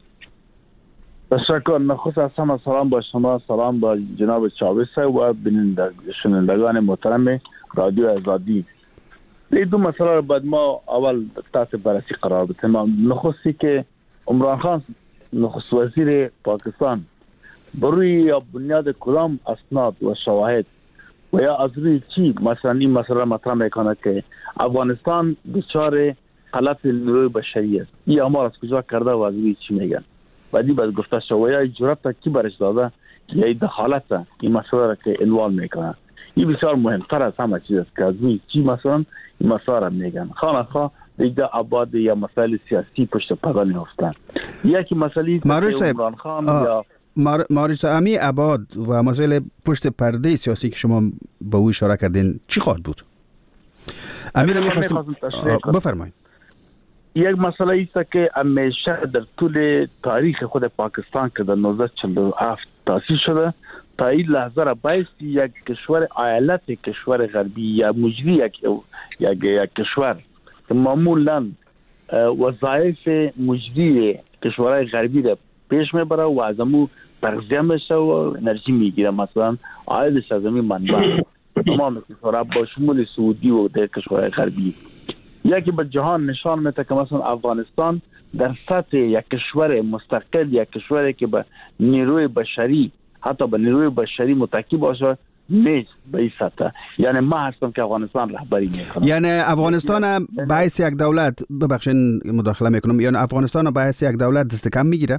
تشکر. نخست از همه سلام با شما، سلام با جناب چاوش و شنوندگان محترم رادیو آزادی. این دو مسئله را باید ما اول تحت بررسی قرار بدیم. نخستی که عمران خان نخست وزیر پاکستان بروی یا بنیاد کدام اسناد و شواهد و یا از روی چی مثلا این مسئله مطرح میکنه که افغانستان دچار غلط نیروی بشری است. این امر از کجا کرده و از روی چی میگن؟ بعدی باید گفته شد و یا جرأت کی برش داده که این دخالت این مسئله را که انوال میکنه. این بسیار مهمتر از همه چیز است که از روی چی مثلا این مسئله را میگن. خانخواه دیگه آباد یا مسائل سیاسی پشت پرده میافتن. یکی مسئله عمران خان یا مارج امی آباد و مسائل پشت پرده سیاسی که شما به او اشاره کردین چی خواهد بود؟ امیر می‌خواستم بفرمایید. یک مسئله است که همیشه در طول تاریخ خود پاکستان که در 1947 تأسیس شده تا این لحظه را بایستی یک کشور ایالت کشور غربی یا مجری یک کشور که معمولا وظایف مجری کشورهای غربی را پیش میبره و از امو تغذیه میشه و انرژی میگیره. مثلا عایدش از امین منبع تمام کشورها با شمول سعودی و در کشورهای غربی یکی به جهان نشان میده که مثلا افغانستان در سطح یک کشور مستقل، یک کشوری که به نیروی بشری حتی به نیروی بشری متکی باشه نیست به این سطح. یعنی ما هستم که افغانستان رهبری میکنم. یعنی افغانستان به حیث یک دولت ببخشین مداخله میکنم، یعنی افغانستان به حیث یک دولت دست کم میگیره؟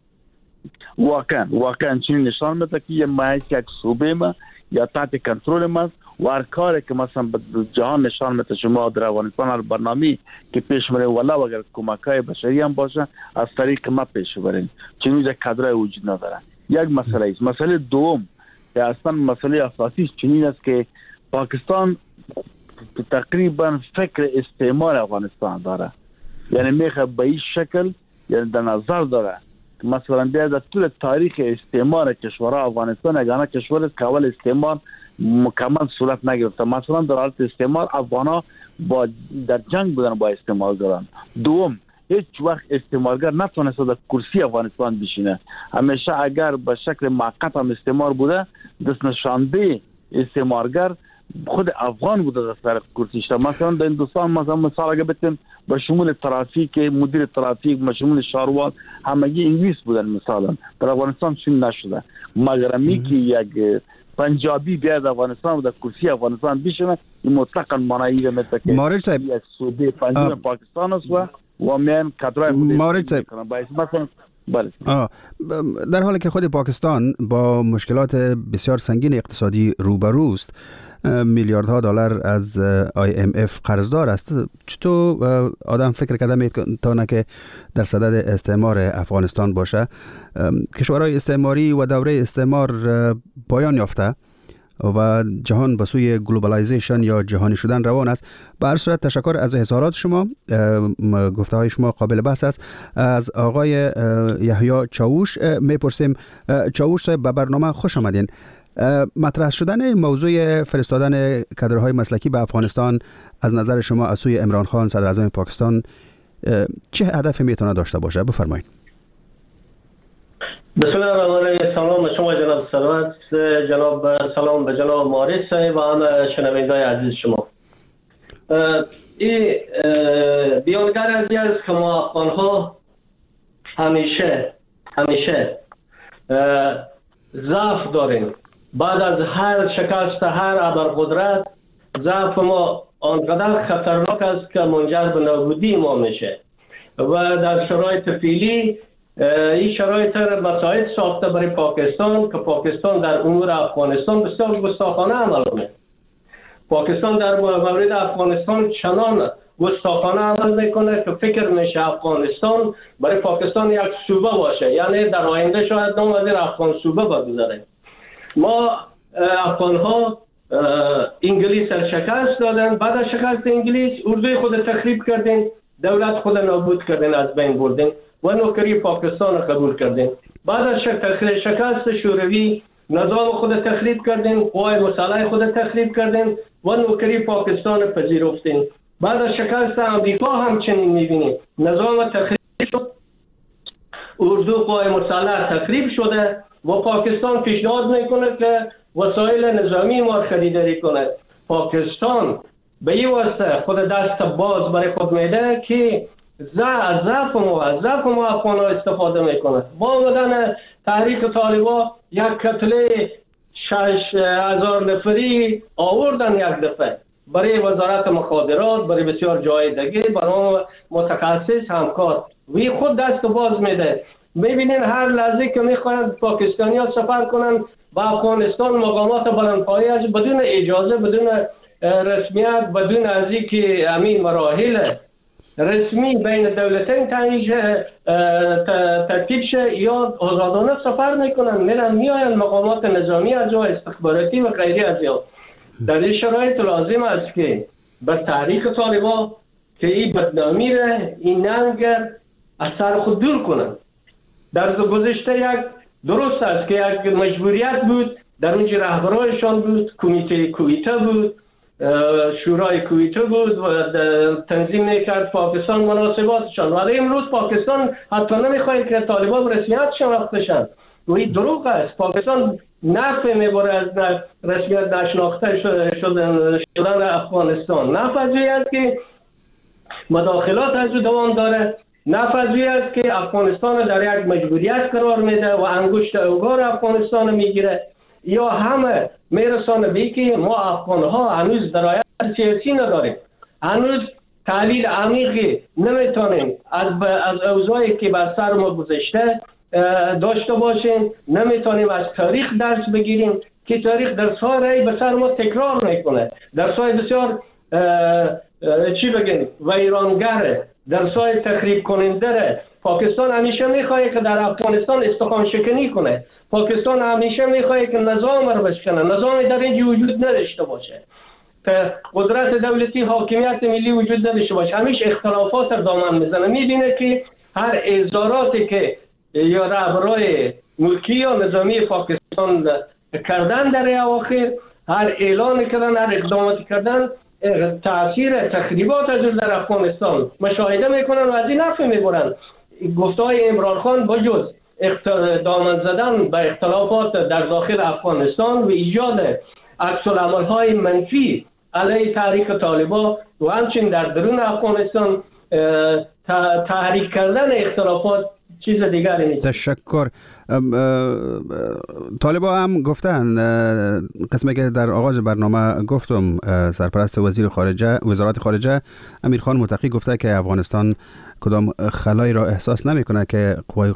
واقعا چنین نشان میده که ما یک صوبه ما یا تحت کنترل ما و هر کاری که مثلا به جهان نشان میده شما در افغانستان هر برنامه‌ای که پیش میره ولا اگر کمک‌های بشری هم باشه از طریق ما پیش بریم، چنین یک کادر وجود نداره. یک مسئله است. مسئله دوم که اصلا مسئله اساسی چنین است که پاکستان تقریبا فکر استعمار افغانستان داره. یعنی میخواد به این شکل یعنی در نظر داره که مثلا در طول تاریخ استعمار کشورها افغانستان یگانه کشور است که اول استعمار مکمل صورت نگرفته. مثلا در حالت استعمار افغان‌ها در جنگ بودن با استعمارگران. دوم هیچ وقت استعمارگر نتونسته در کرسی افغانستان بشینه. همیشه اگر به شکل موقت هم استعمار بوده دست نشانده استعمارگر خود افغان بوده در سر کرسی شده. مثلا در هندوستان مثلا مثال اگر بتیم به شمول ترافیک مدیر ترافیک به شمول شاروان همگی انگلیس بودن مثلا. در افغانستان چون نشده مگر که یک پنجابی بیاد افغانستان و در کرسی افغانستان بشینه این مطلقاً معنی را میده که مارج صاحب یک صوبه پنجم پاکستان است و من کادرای مارج صاحب بله. در حالی که خود پاکستان با مشکلات بسیار سنگین اقتصادی روبروست، میلیاردها دلار از IMF قرضدار است، چطور آدم فکر کرده میتونه که در صدد استعمار افغانستان باشه؟ کشورهای استعماری و دوره استعمار پایان یافته و جهان به سوی گلوبالایزیشن یا جهانی شدن روان است. به هر صورت تشکر از اظهارات شما. گفته های شما قابل بحث است. از آقای یحیی چاوش میپرسیم. چاوش صاحب به برنامه خوش آمدین. مطرح شدن موضوع فرستادن کادرهای مسلکی به افغانستان از نظر شما از سوی عمران خان صدر اعظم پاکستان چه هدفی میتونه داشته باشه؟ بفرمایید. بسم الله الرحمن الرحیم. سلام به شما جناب ثروت، سلام به جناب مارج صاحب و همه شنوندگان عزیز شما. این بیانگر از است که ما افغان‌ها همیشه ضعف داریم. بعد از هر شکست هر ابرقدرت ضعف ما آنقدر خطرناک است که منجر به نابودی ما میشه و در شرایط فعلی این شرایط مساعد ساخته برای پاکستان که پاکستان در امور افغانستان بسیار گستاخانه عمل کنه. پاکستان در مورد افغانستان چنان گستاخانه عمل میکنه که فکر میشه افغانستان برای پاکستان یک صوبه باشه، یعنی در آینده شاید نام از افغان صوبه بگذاره. ما افغان‌ها انگلیس شکست دادن، بعد از شکست انگلیس اردوی خود تخریب کردن، دولت خود نابود کردن، از بین بردن و نوکری پاکستان قبول کردن. بعد از شکست شوروی نظام خود تخریب کردن، قوای مسلح خود تخریب کردن و نوکری پاکستان پذیرفتن. بعد از شکست امریکا همچنین می‌بینیم نظام تخریب شد، اردو قوای مسلح تخریب شده و پاکستان پیشنهاد میکنه که وسایل نظامی ما خریداری کنه. پاکستان به این واسطه خود دست باز برای خود میده که ضعف ما افغان‌ها استفاده میکنه. با آمدن تحریک طالبان یک کتله 6,000 نفری آوردن یک دفعه برای وزارت مخابرات، برای بسیار جای دیگه، برای متخصص همکار. وی خود دست باز میده. میبینین هر لحظه که میخواین پاکستانی ها سفر کنن با افغانستان، مقامات بلندپایه‌اش بدون اجازه، بدون رسمیت، بدون از اینکه امین مراحل رسمی بین دولتین ترتیب شه یا آزادانه سفر میکنن، میرن میاین مقامات نظامی از جا، استخباراتی و غیری از جا. در این شرایط لازم است که به تحریک طالبان که این بدنامی را، این ننگ از سر خود دور کنن. در گذشته یک درست است که یک مجبوریت بود، در اونجا رهبرایشان بود، کمیته کویته بود، شورای کویته بود و تنظیم میکرد پاکستان مناسباتشان. ولی امروز پاکستان حتی نمیخواهد که طالبان رسمیت شناخته بشن و این دروغ است. پاکستان نفع میبره از رسمیت نشناخته شدن افغانستان. نفع از است که مداخلات از دوام داره، نفع از است که افغانستان در یک مجبوریت قرار میده و انگشت اوگار افغانستان میگیره، یا همه میرسانه به که ما افغان ها هنوز درایت سیاسی نداریم، هنوز تحلیل عمیقی نمیتونیم از اوضاعی که بر سر ما گذشته داشته باشیم، نمیتونیم از تاریخ درس بگیریم که تاریخ درس‌ها را به سر ما تکرار میکنه، درس‌های بسیار چی بگیم ویرانگره، درس‌های تخریب کننده. پاکستان همیشه میخواد که در افغانستان استخوان شکنی کنه، پاکستان همیشه میخواد که نظام رو بشکنه، نظامی در اینجا وجود نداشته باشه، که قدرت دولتی، حاکمیت ملی وجود نداشته باشه، همیشه اختلافات رو دامن میزنه. میبینه که هر اظهاراتی که یا رهبرای ملکی یا نظامی پاکستان کردن در اواخر، هر اعلان کردن، هر اقداماتی کردن، تاثیر تخریبات از در افغانستان مشاهده میکنن و از این نفع میبرن. گفته‌های عمران خان با جز دامن زدن به اختلافات در داخل افغانستان و ایجاد عکس‌العمل‌های منفی علیه تحریک طالبان و همچنین در درون افغانستان تحریک کردن اختلافات چیز دیگری نیست. تشکر. طالبا هم گفتن، قسمی که در آغاز برنامه گفتم، سرپرست وزارت خارجه امیرخان متقی گفته که افغانستان کدام خلایی را احساس نمیکنه که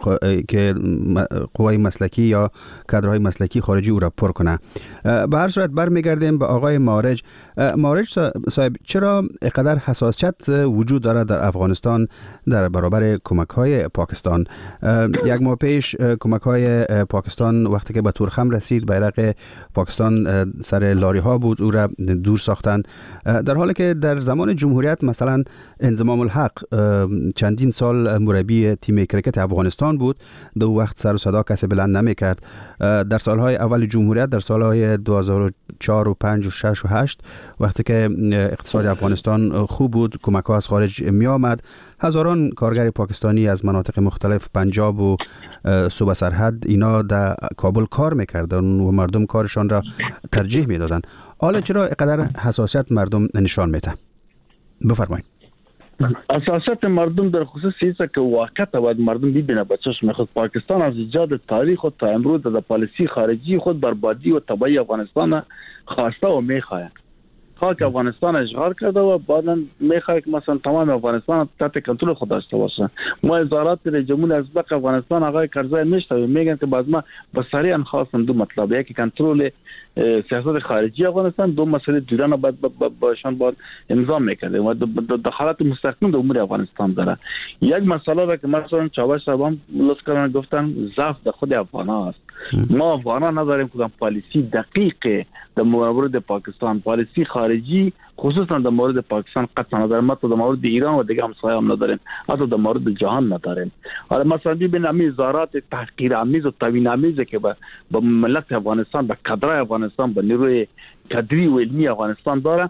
قوای مسلکی یا کادرهای مسلکی خارجی او را پر کنه. به هر صورت برمیگردیم به آقای مارج. مارج صاحب، چرا اینقدر حساسیت وجود داره در افغانستان در برابر کمک‌های پاکستان؟ یک ماه پیش کمک‌های پاکستان وقتی که به تورخم رسید، بیرق پاکستان سر لاری‌ها بود، او را دور ساختند، در حالی که در زمان جمهوریت مثلا انضمام الحق چندین سال مربی تیم کرکت افغانستان بود، دو وقت سر و صدا کسی بلند نمی کرد. در سالهای اول جمهوریت، در سالهای 2004 و 5 و 6 و 8 وقتی که اقتصاد افغانستان خوب بود، کمک ها از خارج می آمد، هزاران کارگر پاکستانی از مناطق مختلف، پنجاب و صوبه سرحد، اینا در کابل کار میکردن و مردم کارشان را ترجیح میدادن. حالا چرا اینقدر حساسیت مردم نشان میده؟ بفرمایید. اساسات مردم در خصوص چیزی که واقعا باید مردم ببینه به چشم خود. پاکستان از ایجاد تاریخ و تا امروز در پالیسی خارجی خود بربادی و تباهی افغانستان خواسته و میخواهد. خاک افغانستان اشغال کرده و بعدا میخواهد که مثلا تمام افغانستان تحت کنترل خود داشته باشه. ما وزارت رئیس جمهور ازبق افغانستان آقای کرزی میشته میگن که باز ما به صریحا خواستن دو مطلب، یکی کنترل سیاست خارجی افغانستان، دو مسئله دیگران بعد باشان باید انظام میکرده و دخالت مستقیم در امور افغانستان داره. یک مسئله را که مثلا چاوش صاحب هم لطفاً گفتن، ضعف در خود افغان‌ها است. ما افغان‌ها نداریم کدام پالیسی دقیق در مورد پاکستان، پالیسی خارجی خصوصا در مورد پاکستان قطعا نداریم، ما در مورد ایران و دیگه همسایه هم نداریم، حتی در مورد جهان نداریم. حالا مثلا ببین همین اظهارات تحقیرآمیز و توهین‌آمیز که به ملت افغانستان، به کادرای افغانستان، به نیروی کادری و علمی افغانستان داره،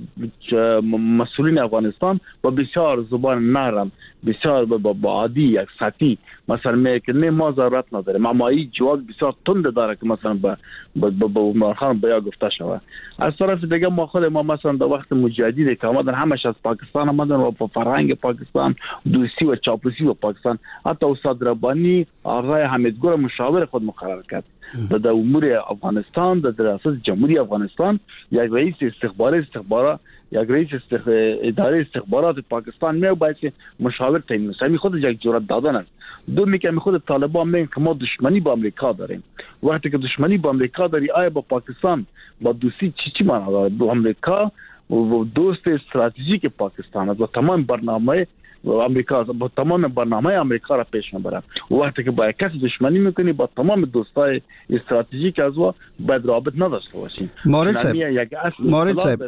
مسئولین افغانستان با بسیار زبان نرم، بسیار با عادی یک سطحی مثلا میگه ما ضرورت نداریم، اما این جواب بسیار تند داره که مثلا با عمران خان بیا گفته شود. از طرف دیگه ما خود ما مثلا در وقت مجاهدین که آمدن همش از پاکستان آمدن و با فرهنگ پاکستان، دوستی و چاپلوسی و پاکستان، حتی استاد ربانی آقای حمیدگور مشاور خود مقرر کرد. در امور افغانستان در ریاست جمهوری افغانستان یک رئیس استخبارات یک رئیس اداره استخبارات پاکستان می باید مشاور تعیین کنه. خود یک جرأت دادن است. دومی که خود طالبان میگن که ما دشمنی با امریکا داریم. وقتی که دشمنی با امریکا داری، آیا با پاکستان با دوستی چی معنا داره؟ با امریکا و دوست استراتژیک پاکستان است و تمام برنامه امریکا با تمام برنامه امریکا را پیش میبره. وقتی که با کسی دشمنی میکنی، با تمام دوستای استراتژیک از او باید رابط نداشته باشیم. مارد صاحب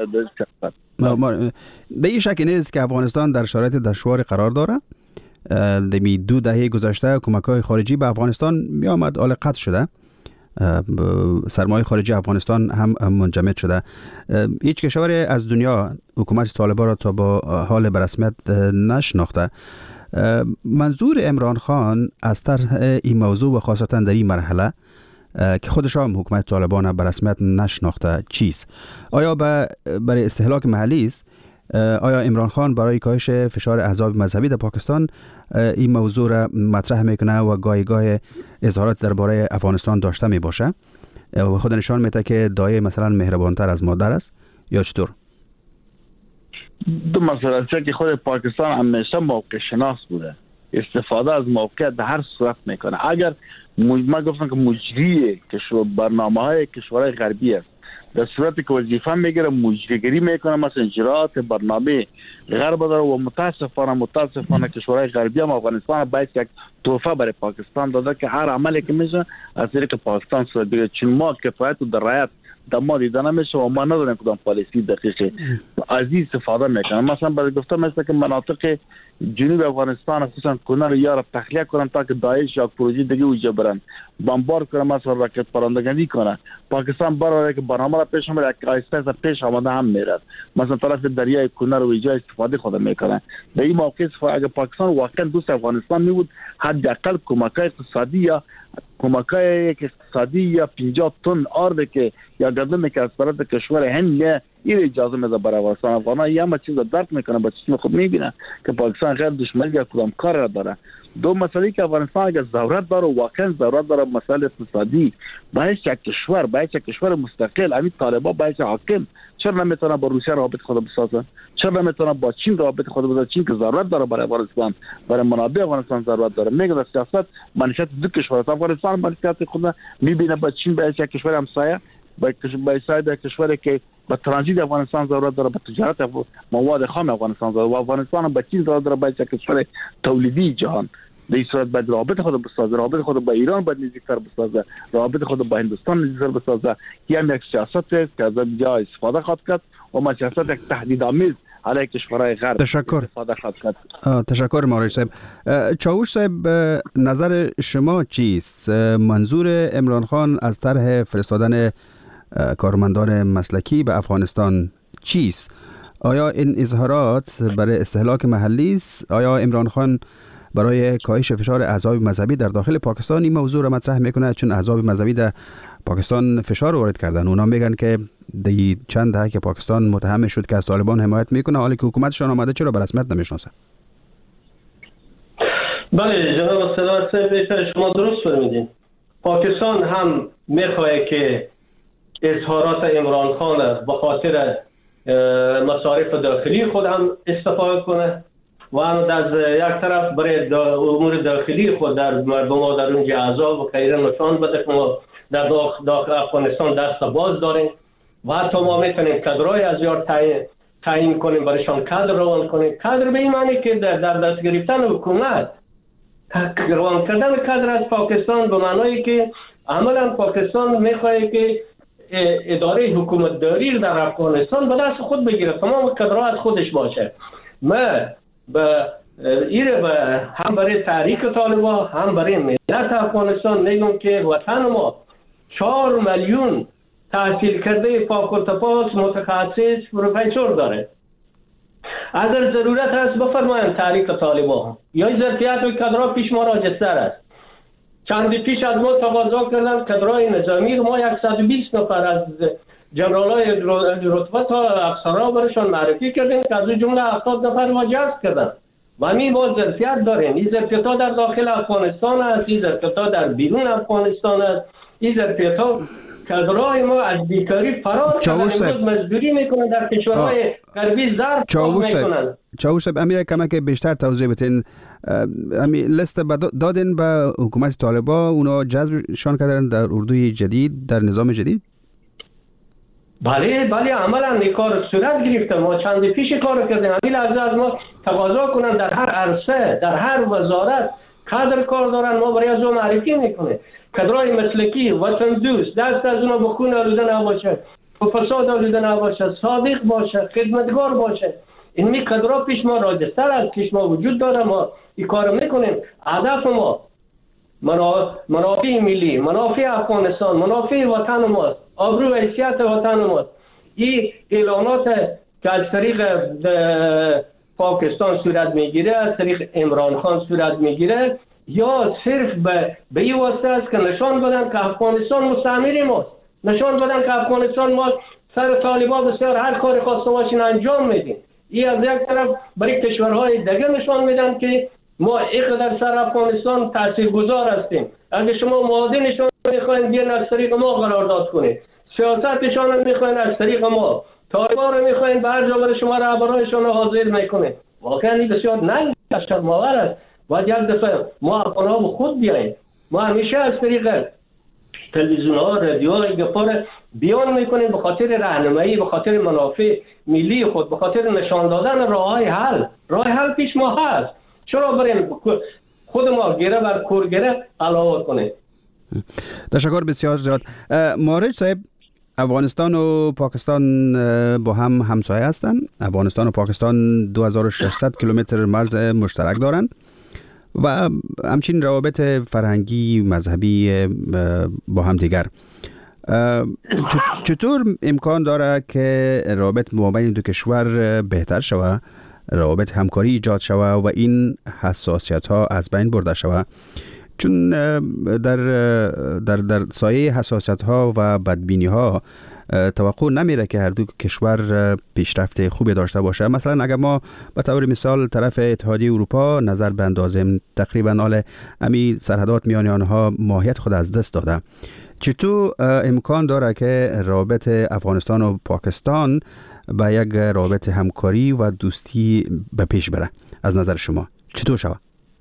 در این شک نیست که افغانستان در شرایط دشوار قرار داره. دمی 2 دهه گذشته کمک‌های خارجی به افغانستان می آمد، حال قطع شده. سرمایه خارجی افغانستان هم منجمد شده. هیچ کشوری از دنیا حکومت طالبان را تا با حال به رسمیت نشناخته. منظور عمران خان از طرح این موضوع و خاصتا در این مرحله که خودش هم حکومت طالبان به رسمیت نشناخته چیست؟ آیا برای استهلاک محلی است؟ آیا عمران خان برای کاهش فشار احزاب مذهبی در پاکستان این موضوع را مطرح میکنه و گاهی اظهارات درباره افغانستان داشته می باشه و خود نشان میده که دایه مثلا مهربانتر از مادر است یا چطور؟ دو مسئله است که خود پاکستان همیشه موقع شناس بوده، استفاده از موقع در هر صورت میکنه. اگر ما گفتم که مجری برنامه‌های کشورهای غربی است، در صورتی که وظیفه میگیره مجریگری میکنه، مثلا اجرات برنامه غرب داره و متاسفانه کشورهای غربی هم افغانستان باید یک تحفه برای پاکستان داده که هر عملی که میشه از طریق پاکستان صورت بگیره. چون ما کفایت و درایت در ما دیده نمیشه و ما نداریم کدام پالیسی دقیقی از این استفاده میکنه. مثلا برای گفتم مثلا که مناطق جنوب افغانستان خصوصا کنر رو یا تخلیه کنن تا که داعش یا پروژه دیگه اوجا برن بمبار کنن، مثلا راکت پرندگانی کنه. پاکستان برای که برنامه را پیش میبره که آیسته پیش آمده هم میرد، مثلا طرف دریای کنر و ایجا استفاده خود میکنه. در این موقع اگه پاکستان واقعا دوست افغانستان میبود، حداقل کمک‌های اقتصادی یا 50 تن آرد که یا گندم که از طرف کشور هند این اجازه میده برای افغانستان. افغانان یه همه چیز درک میکنه، با چشم خود میبینه که پاکستان غیر دشمنی یا کدام کار را داره. دو مسئله که افغانستان اگر ضرورت داره، واقعا ضرورت داره مسئله اقتصادی، باید یک کشور مستقل، همین طالبان باید حاکم چرا نمیتونه با روسیه رابط خود بسازه؟ چرا نمیتونه با چین رابط خود بسازه؟ چین که ضرورت داره برای افغانستان، برای منابع افغانستان ضرورت داره. میگه در سیاست منشأت دو کشور، افغانستان منشأت خود میبینه با چین، با یک کشور همسایه، با کشوری که با ترانزیت افغانستان ضرورت داره، با تجارت مواد خام افغانستان ضرورت داره. افغانستان با چین ضرورت داره، با یک کشور تولیدی جهان. در این صورت باید رابط خود بسازه، رابط خود با ایران باید نزدیکتر بسازه، رابط خود با هندوستان نزدیکتر بسازه. یک سیاست است که از اینجا استفاده خواهد کرد و ما سیاست یک تهدیدآمیز علیه کشورهای غرب استفاده خواهد کرد. تشکر مارج صاحب. چاوش صاحب، نظر شما چیست؟ منظور عمران خان از طرح فرستادن کارمندان مسلکی به افغانستان چیست؟ آیا این اظهارات برای استهلاک محلی است؟ آیا عمران خان برای کاهش فشار احزاب مذهبی در داخل پاکستان این موضوع را مطرح میکنه؟ چون احزاب مذهبی در پاکستان فشار وارد کردن. اونا میگن که دی چند دهه که پاکستان متهم شد که از طالبان حمایت میکنه، حالی که حکومتشان آمده چرا به رسمیت نمیشناسه؟ بله جناب صدر شما درست فرمودین. پاکستان هم میخواد که اظهارات عمران خان است به خاطر مصارف داخلی خود هم استفاده کنه و از یک طرف برای امور داخلی خود در مردم در اونجا احزاب و غیره نشان بده که ما در داخل افغانستان دست باز داریم و حتی ما میتونیم کادرهای از یار تعیین کنیم، برایشان کادر روان کنیم. کادر به این معنی که در دست گرفتن حکومت، روان کردن کادر از پاکستان به معنی که عملا پاکستان میخواد که اداره حکومت داری در افغانستان به دست خود بگیره، تمام کادرها از خودش باشه. ما هم برای تحریک طالبان هم برای ملت افغانستان میگم که وطن ما 4 میلیون تحصیل کرده فوق التخصص متخصص پروفسور داره. اگر ضرورت هست بفرمایید تحریک طالبان یا ظرفیت و کادرها پیش ما راجستر است. چند پیش از ما تقاضا کردن کادرهای نظامی ما 120 نفر از جنرالای رتبه تا افسرها برشان معرفی کردیم که از جمله 70 نفر ما جذب کردن و همین ما ظرفیت داریم. این ظرفیت ها در داخل افغانستان است، این ظرفیت ها در بیرون افغانستان است این ظرفیت‌ها کادرهای ما از بیکاری فرار کردن، مزدوری میکنن در کشورهای غربی ظرف کار میکنن. چاوش صاحب امیر کمک بیشتر توضیح بدین. لیست دادن به حکومت طالبان، اونا جذبشان کردن در اردوی جدید، در نظام جدید؟ بله عملا این کار صورت گرفته. ما چند پیش کار کردیم. همین لحظه از ما تقاضا کنن در هر عرصه، در هر وزارت کادر کار دارن، ما برای از اون معرفی میکنه. کادرای مسلکی، وطن دوست، دست از اونا به خون آلوده نباشه، به فساد آلوده نباشه، صادق باشه، خدمتگار باشه. این می کادرها پیش ما راجستر از پیش ما وجود داره. ما این کار میکنیم. هدف ما منافع ملی، منافع افغانستان، منافع وطن ماست، آبرو و حیثیت وطن ماست. این اعلانات که از طریق پاکستان صورت میگیره، از طریق عمران خان صورت میگیره، یا صرف به این واسطه است که نشان بدن که افغانستان مستعمره ماست، نشان بدن که افغانستان ما سر طالبان بسیار هر کار خواسته باشین انجام میدیم. این از یک طرف برای کشورهای دیگه نشان میدن که ما اینقدر سر افغانستان تاثیرگذار هستیم. اگه شما معادنشان میخواین بیان از طریق ما قرارداد کنید، سیاستشان میخواین از طریق ما، طالبان رو میخواین به هر جا برای شما رهبرانشان حاضر میکنید. واقعا این بسیار ننگ شرم‌آور است. باید یک دفعه ما افغان‌ها به خود بیاییم. ما همیشه از طریق تلویزیون‌ها، رادیوهای گپار بیان میکنیم به خاطر راهنمایی، به خاطر منافع ملی خود، به خاطر نشان دادن راه‌های حل. راه حل پیش ما هست. چرا بریم خود ما گره بر کور گره علاوه کنیم؟ تشکر بسیار زیاد. مارج صاحب، افغانستان و پاکستان با هم همسایه هستند. افغانستان و پاکستان 2600 کیلومتر مرز مشترک دارند و همچنین روابط فرهنگی مذهبی با هم دیگر. چطور امکان داره که روابط مابین دو کشور بهتر شود، روابط همکاری ایجاد شود و این حساسیت ها از بین برده شود؟ چون در سایه حساسیت ها و بدبینی ها توقع نمیره که هر دو کشور پیشرفت خوبی داشته باشه. مثلا اگر ما به طور مثال طرف اتحادیه اروپا نظر بندازیم، تقریبا حال امی سرحدات میان آنها ماهیت خود از دست داده. چطور امکان داره که رابط افغانستان و پاکستان به یک رابط همکاری و دوستی به پیش بره؟ از نظر شما چطور شود؟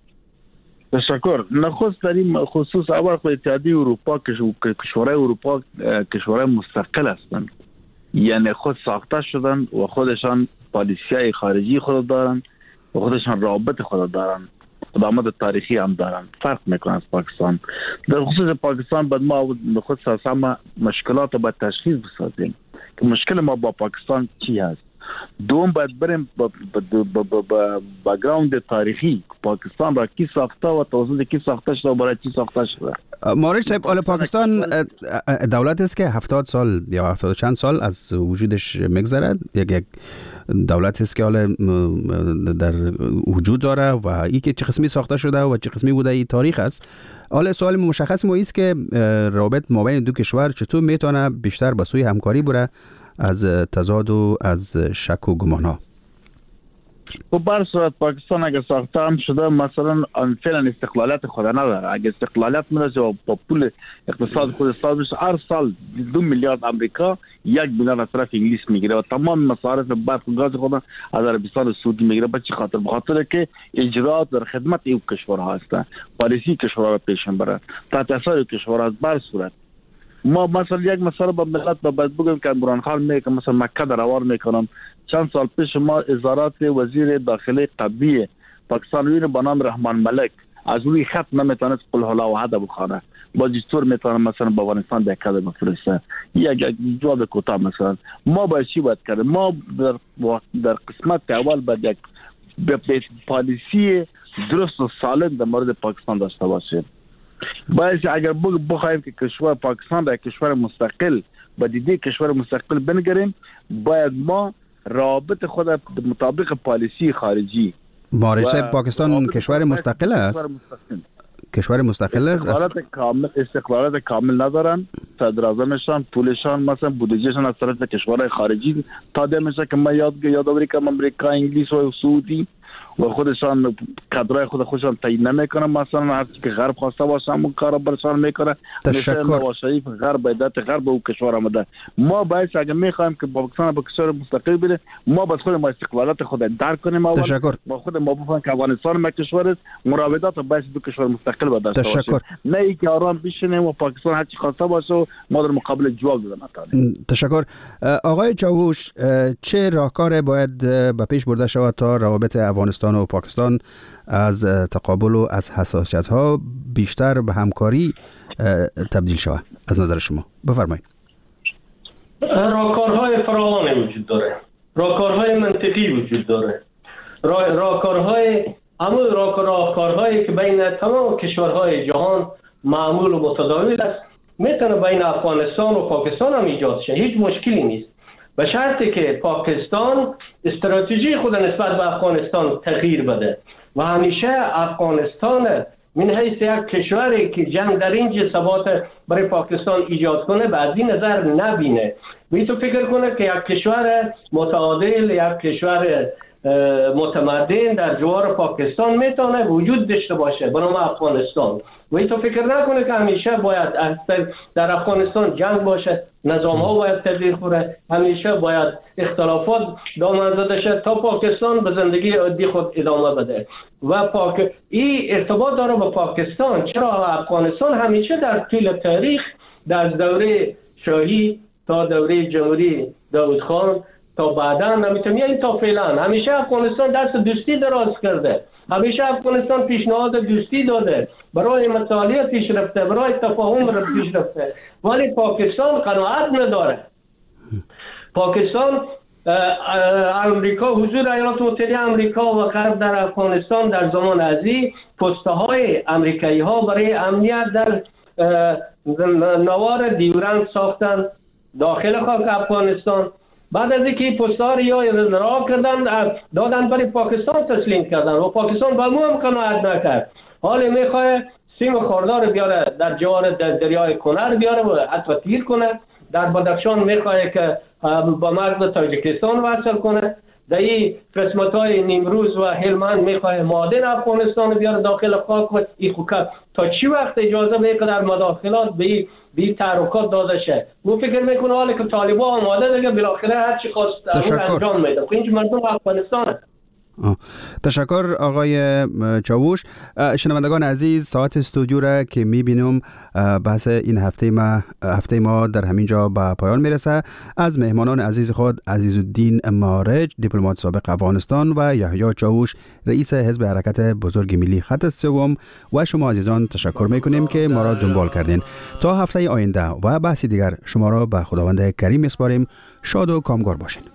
تشکر. نخست در این خصوص اول خود اتحادیه اروپا، کشورهای اروپا کشورهای مستقل هستند، یعنی خود ساخته شدن و خودشان پالیسی خارجی خود دارن و خودشان رابط خود دارن، قدامت تاریخی هم دارن. فرق میکنه از پاکستان. در خصوص پاکستان باید ما خود ساسا مشکلات باید تشخیص بسازیم که مشکل ما با پاکستان چی هست. دوم باید بریم با بگراوند تاریخی پاکستان را کی ساخته و توسط کی ساخته شده و برای چی ساخته شده. مارج صاحب، حالا پاکستان دولت است که 70 سال یا 70 چند سال از وجودش میگذرد، یک دولت است که حالا در وجود داره و این که چه قسمی ساخته شده و چه قسمی بوده این تاریخ است. حالا سوال مشخص ما است که رابط مابین دو کشور چطور میتونه بیشتر به سوی همکاری بره از تضاد و از شک و گمان ها؟ و بر صورت پاکستان اگر ساخته هم شده مثلا فعلا استقلالیت خود نداره. اگر استقلالیت میدازه و با پول اقتصاد خود استاد بشه، هر سال 2 میلیارد امریکا 1 میلیارد از طرف انگلیس میگیره و تمام مصارف برق و گاز خود از عربستان و سعودی میگیره. به چه خاطر؟ به خاطر که اجرات در خدمت این کشورها هستند، پالیسی کشورها را پیش میبرند تحت اثر کشورها. بر صورت ما مثلا یک مثلا با ملت باید بگم که عمران خان میگه مثلا مکه در روار میکنم. چند سال پیش ما ازارات وزیر داخلی قبلی پاکستان به نام رحمان ملک از روی خط نمیتونست قل هلا و حد بخونه. با چطور میتونه مثلا با افغانستان به کده بفرسته؟ یک جواب کوتاه مثلا ما باید چی باید کرد؟ ما در قسمت اول باید یک پالیسی درست و سالم در مورد پاکستان داشته باشیم. باید اگر بخوایم که کشور پاکستان را کشور مستقل با دیده کشور مستقل بنگریم، باید ما رابط خود مطابق پالیسی خارجی. مارج صاحب، پاکستان کشور مستقل است. کشور مستقل است. استقلالات کامل ندارن. صدراعظمشان پولشان مثلا بودجهشان از طرف کشورهای خارجی تادیه میشه که ما یادآوری کنم امریکا، انگلیس و سعودی و خودشان کادرای خودشان تعیین نمیکنن. مثلا هر چی که غرب خواسته باشه همون کارا برشان میکنه. تشکر. نواز شریف غرب ایدت غرب او کشور آمده. ما باید اگه میخوایم که پاکستان به کشور مستقل بده، ما باید خود ما استقلالات خود درک کنیم. تشکر. ما خود ما بفهمیم که افغانستان ما کشور است، مراودات باید دو کشور مستقل باید داشته باشیم. نه اینکه آرام بشینیم و پاکستان هر چی خواسته باشه ما در مقابل جواب بدیم. تشکر. آقای چاوش، چه راهکار باید به پیش برده شود تا روابط افغانستان و پاکستان از تقابل و از حساسیت‌ها بیشتر به همکاری تبدیل شود از نظر شما؟ بفرمایید. راهکارهای فراوانی وجود داره، راهکارهای منطقی وجود داره، راهکارهایی که بین تمام کشورهای جهان معمول و متداول است، میتونه بین افغانستان و پاکستان هم ایجاد شه. هیچ مشکلی نیست، به شرطی که پاکستان استراتژی خود نسبت به افغانستان تغییر بده و همیشه افغانستان من حیث یک کشوری که جنگ در این ثبات برای پاکستان ایجاد کنه به از این نظر نبینه. و تو فکر کنه که یک کشور متعادل، یک کشور متمدن در جوار پاکستان میتونه وجود داشته باشه به نام افغانستان. و تو فکر نکنه که همیشه باید در افغانستان جنگ باشه، نظام ها باید تغییر کنه، همیشه باید اختلافات دامن زده شه تا پاکستان به زندگی عادی خود ادامه بده. و این ارتباط داره با پاکستان. چرا افغانستان همیشه در طول تاریخ، در دوره شاهی تا دوره جمهوری داود خان تا بعدا نمیتونم، یعنی تا فعلا همیشه افغانستان دست دوستی دراز کرده، همیشه افغانستان پیشنهاد دوستی داده، برای مطالعه پیش رفته، برای تفاهم پیش رفته. ولی پاکستان قناعت نداره. پاکستان امریکا، حضور ایالات متحده امریکا و غرب در افغانستان در زمان ازی پسته های امریکایی ها برای امنیت در نوار دیورند ساختن داخل خاک افغانستان. بعد از اینکه پسته ها رها کردن دادن برای پاکستان تسلیم کردن و پاکستان با مو هم قناعت نکرد. حالا میخواه سیم خاردار بیاره در جوار دریای کنر بیاره و حتی تیر کنه. در بدخشان میخواه که با مرز تاجیکستان وصل کنه. در این قسمت های نیمروز و هلمند میخواه معادن افغانستان بیاره داخل خاک و این خوکت. تا چی وقت اجازه میکنه در مداخلات به این تحرکات داده شه؟ مو فکر میکنه حالا که طالبان آماده دیگه بالاخره هر چی خواست انجام میده. اینج مردم افغانستان. تشکر آقای چاوش. شنوندگان عزیز، ساعت استودیو را که میبینم بحث این هفته ما در همین جا به پایان میرسه. از مهمانان عزیز خود عزیزالدین مارج، دیپلمات سابق افغانستان، و یحیی چاوش، رئیس حزب حرکت بزرگ ملی خط سوم، و شما عزیزان تشکر میکنیم که ما را دنبال کردین. تا هفته آینده و بحثی دیگر شما را به خداوند کریم میسپاریم. شاد و کامگار باشین.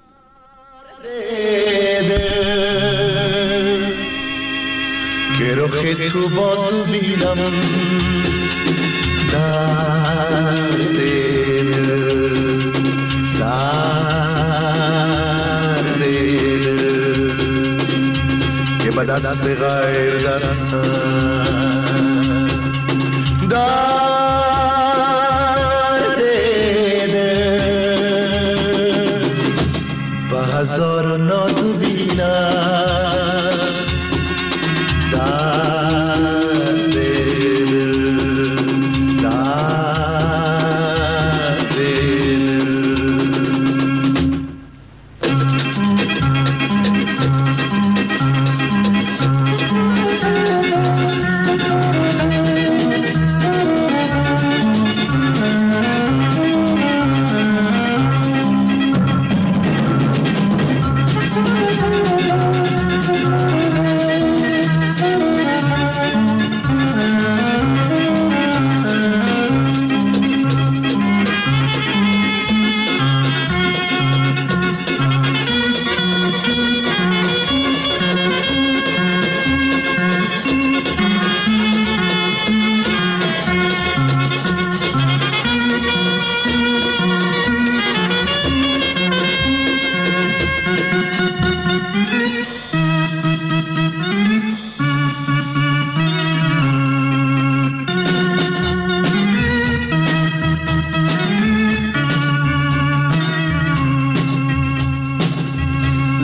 که رخ تو بازو بینم در دل که به دست غیر دستم در دل به هزار نازو بینم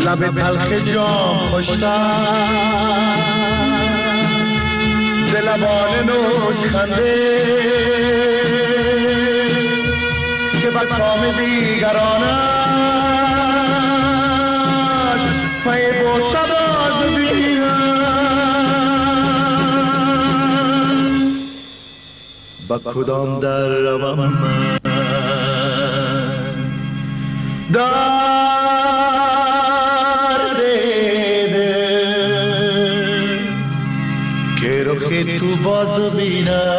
لب تلخ جام خوشتر ز لبان نوش خنده که بر کام دیگرانش پای باشد از بینم با کدام در روم من درد دل که رخ تو باز بینم